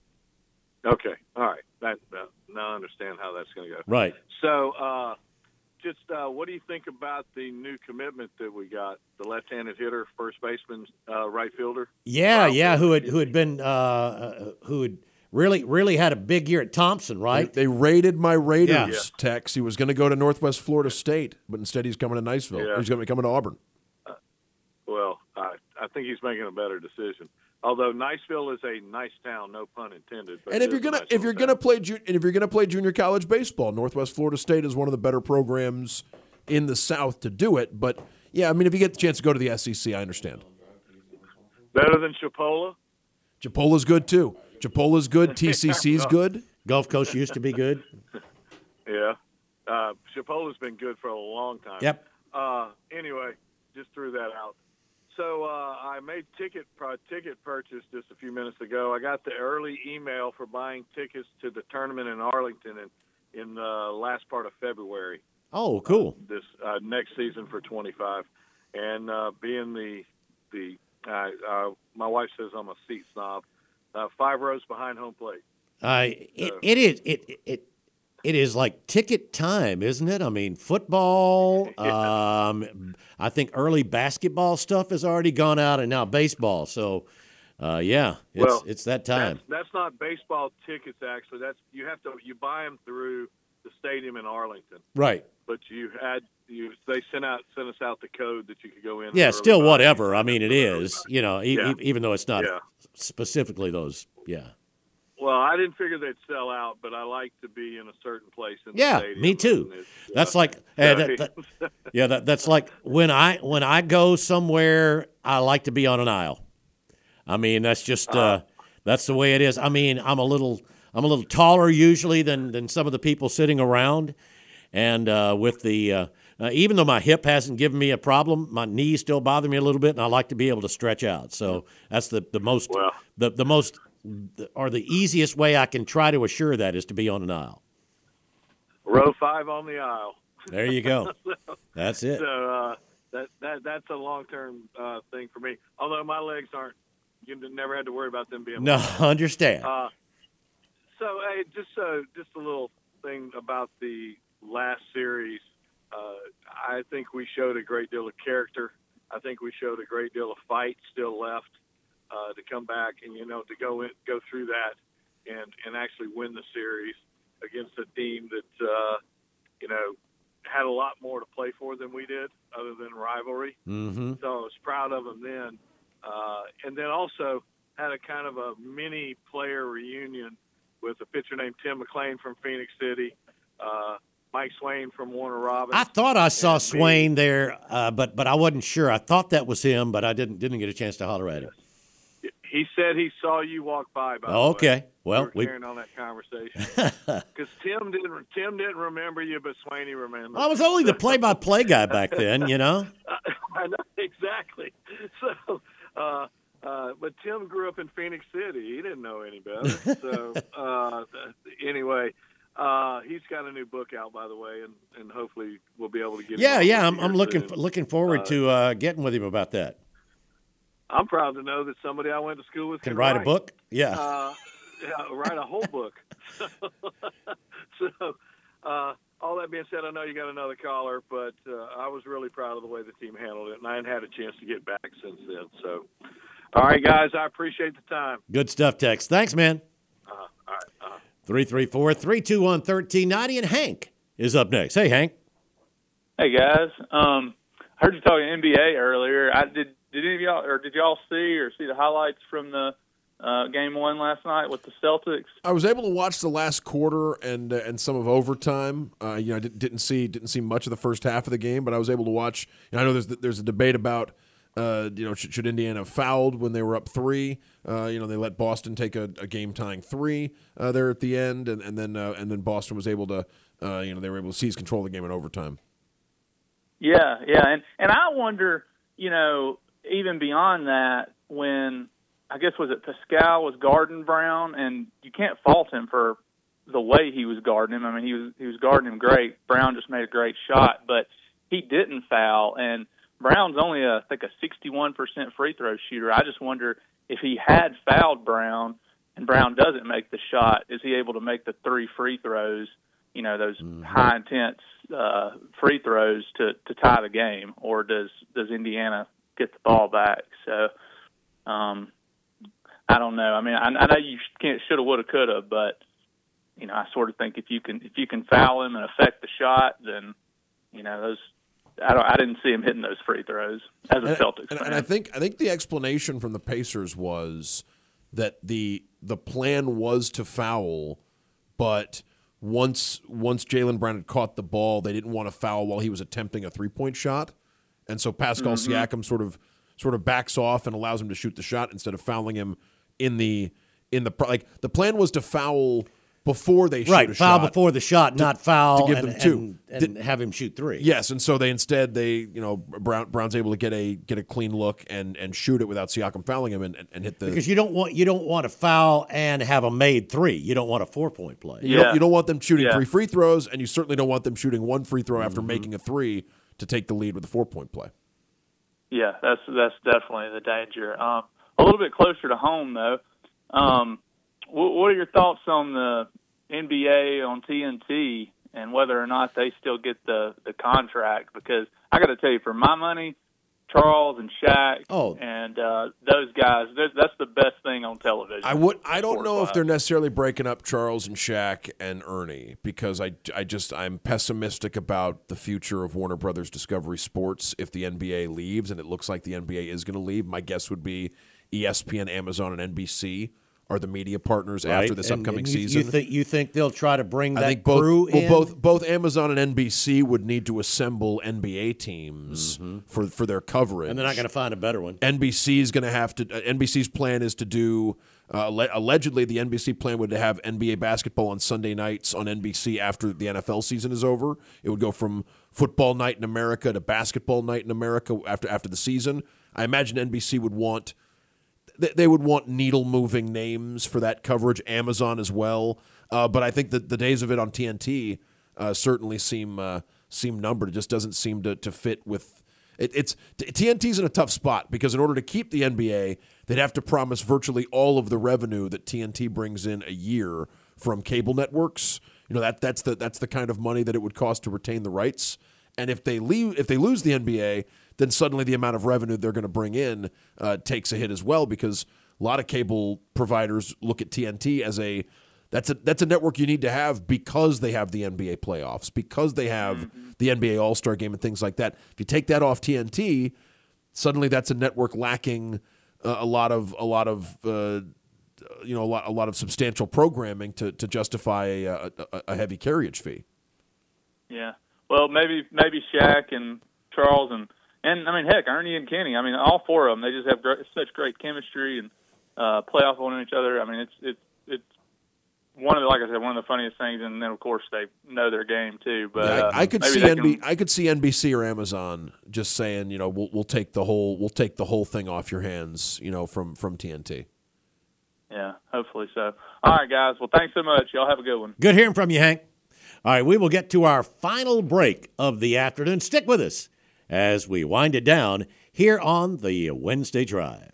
Okay. All right. That, that, now I understand how that's going to go. Right. So, uh, just uh, what do you think about the new commitment that we got? The left-handed hitter, first baseman, uh, right fielder. Yeah, right yeah. fielder. Who had who had been uh, who had really really had a big year at Thompson, right? They, they raided my Raiders, Yeah. Tex. He was going to go to Northwest Florida State, but instead he's coming to Niceville. Yeah. He's going to be coming to Auburn. Uh, well, I, I think he's making a better decision. Although Niceville is a nice town, no pun intended. But And if you're gonna if you're gonna play ju- and if you're gonna play junior college baseball, Northwest Florida State is one of the better programs in the South to do it. But yeah, I mean, if you get the chance to go to the S E C, I understand. Better than Chipola? Chipola's good too. Chipola's good. T C C's good. Gulf Coast used to be good. Yeah. Uh, Chipola's been good for a long time. Yep. Uh, anyway, just threw that out. So uh, I made ticket uh, ticket purchase just a few minutes ago. I got the early email for buying tickets to the tournament in Arlington in, in the last part of February. Oh, cool. Uh, this uh, next season for twenty-five. And uh, being the, the uh, uh, my wife says I'm a seat snob, uh, five rows behind home plate. Uh, it, it is it it it is like ticket time, isn't it? I mean, football. Um, I think early basketball stuff has already gone out, and now baseball. So, uh, yeah, it's well, it's that time. That's, that's not baseball tickets. Actually, that's you have to you buy them through the stadium in Arlington. Right. But you had you they sent out sent us out the code that you could go in. Yeah, still buy. whatever. I mean, it is. You know, e- Yeah. e- even though it's not Yeah. specifically those. Yeah. Well, I didn't figure they'd sell out, but I like to be in a certain place in the Yeah, stadium. me too. And it's, That's uh, like uh, that, that, yeah, that, that's like when I when I go somewhere, I like to be on an aisle. I mean, that's just uh, that's the way it is. I mean, I'm a little I'm a little taller usually than than some of the people sitting around, and uh, with the uh, uh, even though my hip hasn't given me a problem, my knees still bother me a little bit, and I like to be able to stretch out. So that's the the most well, the the most. or the easiest way I can try to assure that is to be on an aisle. row five on the aisle. There you go. so, That's it. So uh, that that that's a long term uh, thing for me. Although my legs aren't, you never had to worry about them being. No, long. understand. Uh, so hey, just uh, just a little thing about the last series. Uh, I think we showed a great deal of character. I think we showed a great deal of fight still left. Uh, to come back and, you know, to go in, go through that and, and actually win the series against a team that, uh, you know, had a lot more to play for than we did other than rivalry. Mm-hmm. So I was proud of them then. Uh, and then also had a kind of a mini player reunion with a pitcher named Tim McLean from Phoenix City, uh, Mike Swain from Warner Robins. I thought I saw and Swain me. there, uh, but but I wasn't sure. I thought that was him, but I didn't didn't get a chance to holler at him. He said he saw you walk by. by Oh, okay. The way. Well, we were we carrying on that conversation because Tim didn't. Tim didn't remember you, but Swaney remembered. I was only the play-by-play guy back then, you know. I know exactly. So, uh, uh, but Tim grew up in Phoenix City. He didn't know any better. So, uh, anyway, uh, he's got a new book out, by the way, and, and hopefully we'll be able to get. Yeah, him yeah. I'm I'm soon. looking looking forward Uh, to uh, getting with him about that. I'm proud to know that somebody I went to school with Can can write a book? Yeah. Uh, yeah, write a whole book. so, uh, all that being said, I know you got another caller, but uh, I was really proud of the way the team handled it, and I hadn't had a chance to get back since then. So, all right, guys, I appreciate the time. Good stuff, Tex. Thanks, man. Uh-huh. All right. Uh-huh. three three four, three two one, one three nine zero, and Hank is up next. Hey, Hank. Hey, guys. Um, I heard you talking N B A earlier. I did. Did any of y'all, or did y'all see or see the highlights from the uh, game one last night with the Celtics? I was able to watch the last quarter and uh, and some of overtime. Uh, you know, I didn't, didn't see didn't see much of the first half of the game, but I was able to watch. You know, I know there's there's a debate about uh, you know should, should Indiana have fouled when they were up three. Uh, you know, they let Boston take a, a game tying three uh, there at the end, and and then uh, and then Boston was able to uh, you know they were able to seize control of the game in overtime. Yeah, yeah, and and I wonder, you know, even beyond that, when I guess was it Pascal was guarding Brown, and you can't fault him for the way he was guarding him. I mean, he was he was guarding him great. Brown just made a great shot, but he didn't foul, and Brown's only a, I think a sixty-one percent free throw shooter. I just wonder if he had fouled Brown and Brown doesn't make the shot, is he able to make the three free throws? You know, those mm-hmm. high intense uh, free throws to, to tie the game, or does does Indiana get the ball back? So, um, I don't know. I mean, I, I know you can't shoulda, woulda, coulda, but you know, I sort of think if you can if you can foul him and affect the shot, then you know those. I don't. I didn't see him hitting those free throws as a and, Celtics and, fan. and I think I think the explanation from the Pacers was that the the plan was to foul, but once once Jaylen Brown had caught the ball, they didn't want to foul while he was attempting a three point shot, and so Pascal mm-hmm. Siakam sort of sort of backs off and allows him to shoot the shot instead of fouling him in the in the like the plan was to foul before they shoot right, a foul shot, before the shot, to, not foul, to give and, them two, and, and Did, have him shoot three. Yes, and so they instead they you know Brown Brown's able to get a get a clean look and, and shoot it without Siakam fouling him and, and, and hit the because you don't want you don't want to foul and have a made three. You don't want a four point play. You, yeah. don't, you don't want them shooting yeah. three free throws, and you certainly don't want them shooting one free throw after mm-hmm. making a three to take the lead with a four point play. Yeah, that's that's definitely the danger. Um, a little bit closer to home though. Um, what, what are your thoughts on the N B A on T N T and whether or not they still get the, the contract. Because I got to tell you, for my money, Charles and Shaq oh. and uh, those guys, that's the best thing on television. I would. I don't know if they're necessarily breaking up Charles and Shaq and Ernie, because I, I just I'm pessimistic about the future of Warner Brothers Discovery Sports if the N B A leaves, and it looks like the N B A is going to leave. My guess would be E S P N, Amazon, and N B C are the media partners right. after this and, upcoming and you, season. You think you think they'll try to bring that I think both, crew well, in? both both Amazon and N B C would need to assemble N B A teams mm-hmm. for for their coverage, and they're not going to find a better one. N B C is going to have to. Uh, N B C's plan is to do. Uh, le- allegedly, the N B C plan would have N B A basketball on Sunday nights on N B C after the N F L season is over. It would go from football night in America to basketball night in America after after the season. I imagine N B C would want. They would want needle-moving names for that coverage, Amazon as well. Uh, but I think that the days of it on T N T uh, certainly seem uh, seem numbered. It just doesn't seem to, to fit with it, – it's T N T's in a tough spot because in order to keep the N B A, they'd have to promise virtually all of the revenue that T N T brings in a year from cable networks. You know, that that's the that's the kind of money that it would cost to retain the rights. And if they leave, if they lose the N B A, then suddenly the amount of revenue they're going to bring in uh, takes a hit as well, because a lot of cable providers look at T N T as a that's a that's a network you need to have because they have the N B A playoffs, because they have mm-hmm. the N B A All-Star Game and things like that. If you take that off T N T, suddenly that's a network lacking uh, a lot of a lot of uh, you know a lot a lot of substantial programming to to justify a, a, a heavy carriage fee. Yeah. Well, maybe maybe Shaq and Charles and, and I mean, heck, Ernie and Kenny. I mean, all four of them. They just have great, such great chemistry and uh, play off on each other. I mean, it's it's it's one of the, like I said, one of the funniest things. And then of course they know their game too. But yeah, uh, I, I could see can, N B, I could see N B C or Amazon just saying, you know, we'll we'll take the whole we'll take the whole thing off your hands, you know, from from T N T. Yeah, hopefully so. All right, guys. Well, thanks so much. Y'all have a good one. Good hearing from you, Hank. All right, we will get to our final break of the afternoon. Stick with us as we wind it down here on the Wednesday Drive.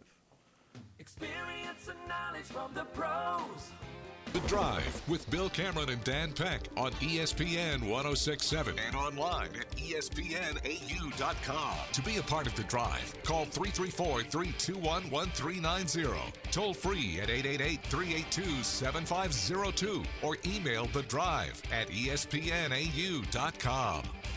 Experience and knowledge from the pros. The Drive with Bill Cameron and Dan Peck on E S P N one oh six point seven and online at E S P N A U dot com. To be a part of The Drive, call three three four, three two one, one three nine zero. Toll free at eight eight eight, three eight two, seven five zero two or email The Drive at E S P N A U dot com.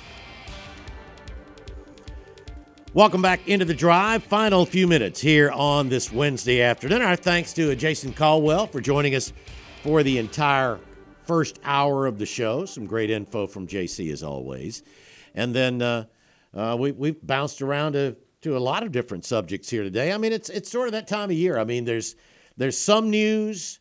Welcome back into The Drive. Final few minutes here on this Wednesday afternoon. Our thanks to Jason Caldwell for joining us for the entire first hour of the show. Some great info from J C as always. And then uh, uh, we, we've bounced around to, to a lot of different subjects here today. I mean, it's it's sort of that time of year. I mean, there's there's some news,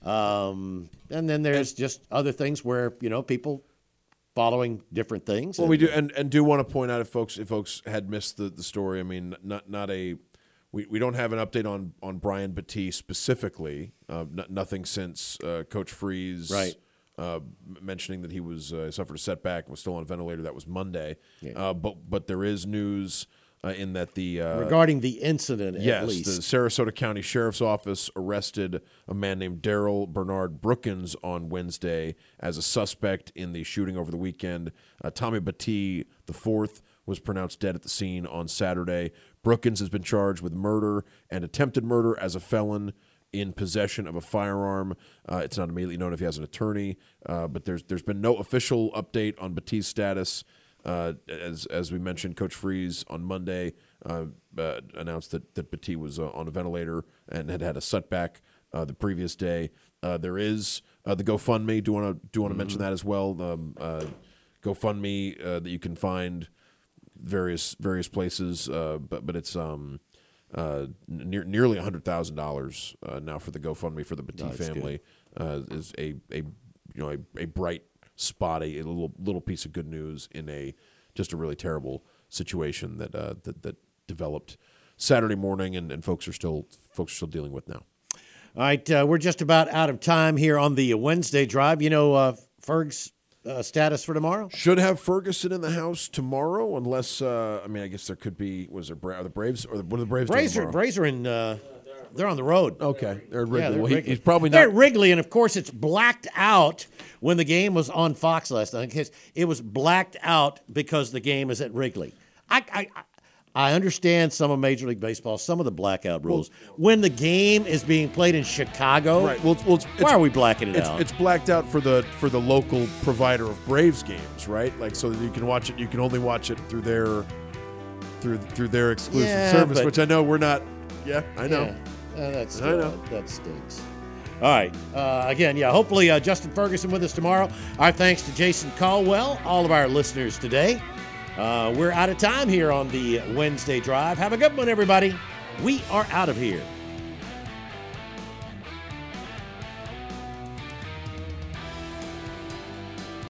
um, and then there's just other things where, you know, people following different things. Well, and, we do and, and do want to point out if folks if folks had missed the, the story, I mean, not not a We, we don't have an update on, on Brian Battie specifically. Uh, n- nothing since uh, Coach Freeze right. uh, mentioning that he was uh, suffered a setback, was still on a ventilator. That was Monday. Yeah. Uh, but but there is news uh, in that the uh, regarding the incident. Yes, at least. the Sarasota County Sheriff's Office arrested a man named Daryl Bernard Brookins on Wednesday as a suspect in the shooting over the weekend. Uh, Tommy Battie the fourth was pronounced dead at the scene on Saturday. Brookins has been charged with murder and attempted murder as a felon in possession of a firearm. Uh, it's not immediately known if he has an attorney, uh, but there's there's been no official update on Battie's status. Uh, as as we mentioned, Coach Freeze on Monday uh, uh, announced that that Battie was uh, on a ventilator and had had a setback uh, the previous day. Uh, there is uh, the GoFundMe. Do want to do want to mm-hmm. mention that as well? Um, uh, GoFundMe uh, that you can find various various places, uh, but but it's um uh near, nearly a hundred thousand uh, dollars now for the GoFundMe for the Battie oh, family. Uh, is a a you know a, a bright spot, a, a little little piece of good news in a just a really terrible situation that uh, that that developed Saturday morning, and, and folks are still folks are still dealing with now. All right, uh, we're just about out of time here on the Wednesday Drive. You know, uh, Ferg's Uh, status for tomorrow? Should have Ferguson in the house tomorrow, unless uh, I mean, I guess there could be. Was there Bra- are the Braves or the, what are the Braves Braves doing are, tomorrow? Braves are in. Uh, They're on the road. Okay, they're at Wrigley. Yeah, they're well, at he, Wrigley. he's probably They're not. at Wrigley, and of course it's blacked out when the game was on Fox last night. Because it was blacked out because the game is at Wrigley. I, I, I understand some of Major League Baseball, some of the blackout rules. When the game is being played in Chicago, Right. Well, it's, well, it's, why are we blacking it it's, out? It's blacked out for the for the local provider of Braves games, right? Like so that you can watch it. You can only watch it through their through through their exclusive Yeah, service, but- which I know we're not. Yeah, I know. Yeah, uh, that's I know. uh, that stinks. All right. Uh, again, yeah, hopefully uh, Justin Ferguson with us tomorrow. Our thanks to Jason Caldwell, all of our listeners today. Uh, we're out of time here on the Wednesday Drive. Have a good one, everybody. We are out of here.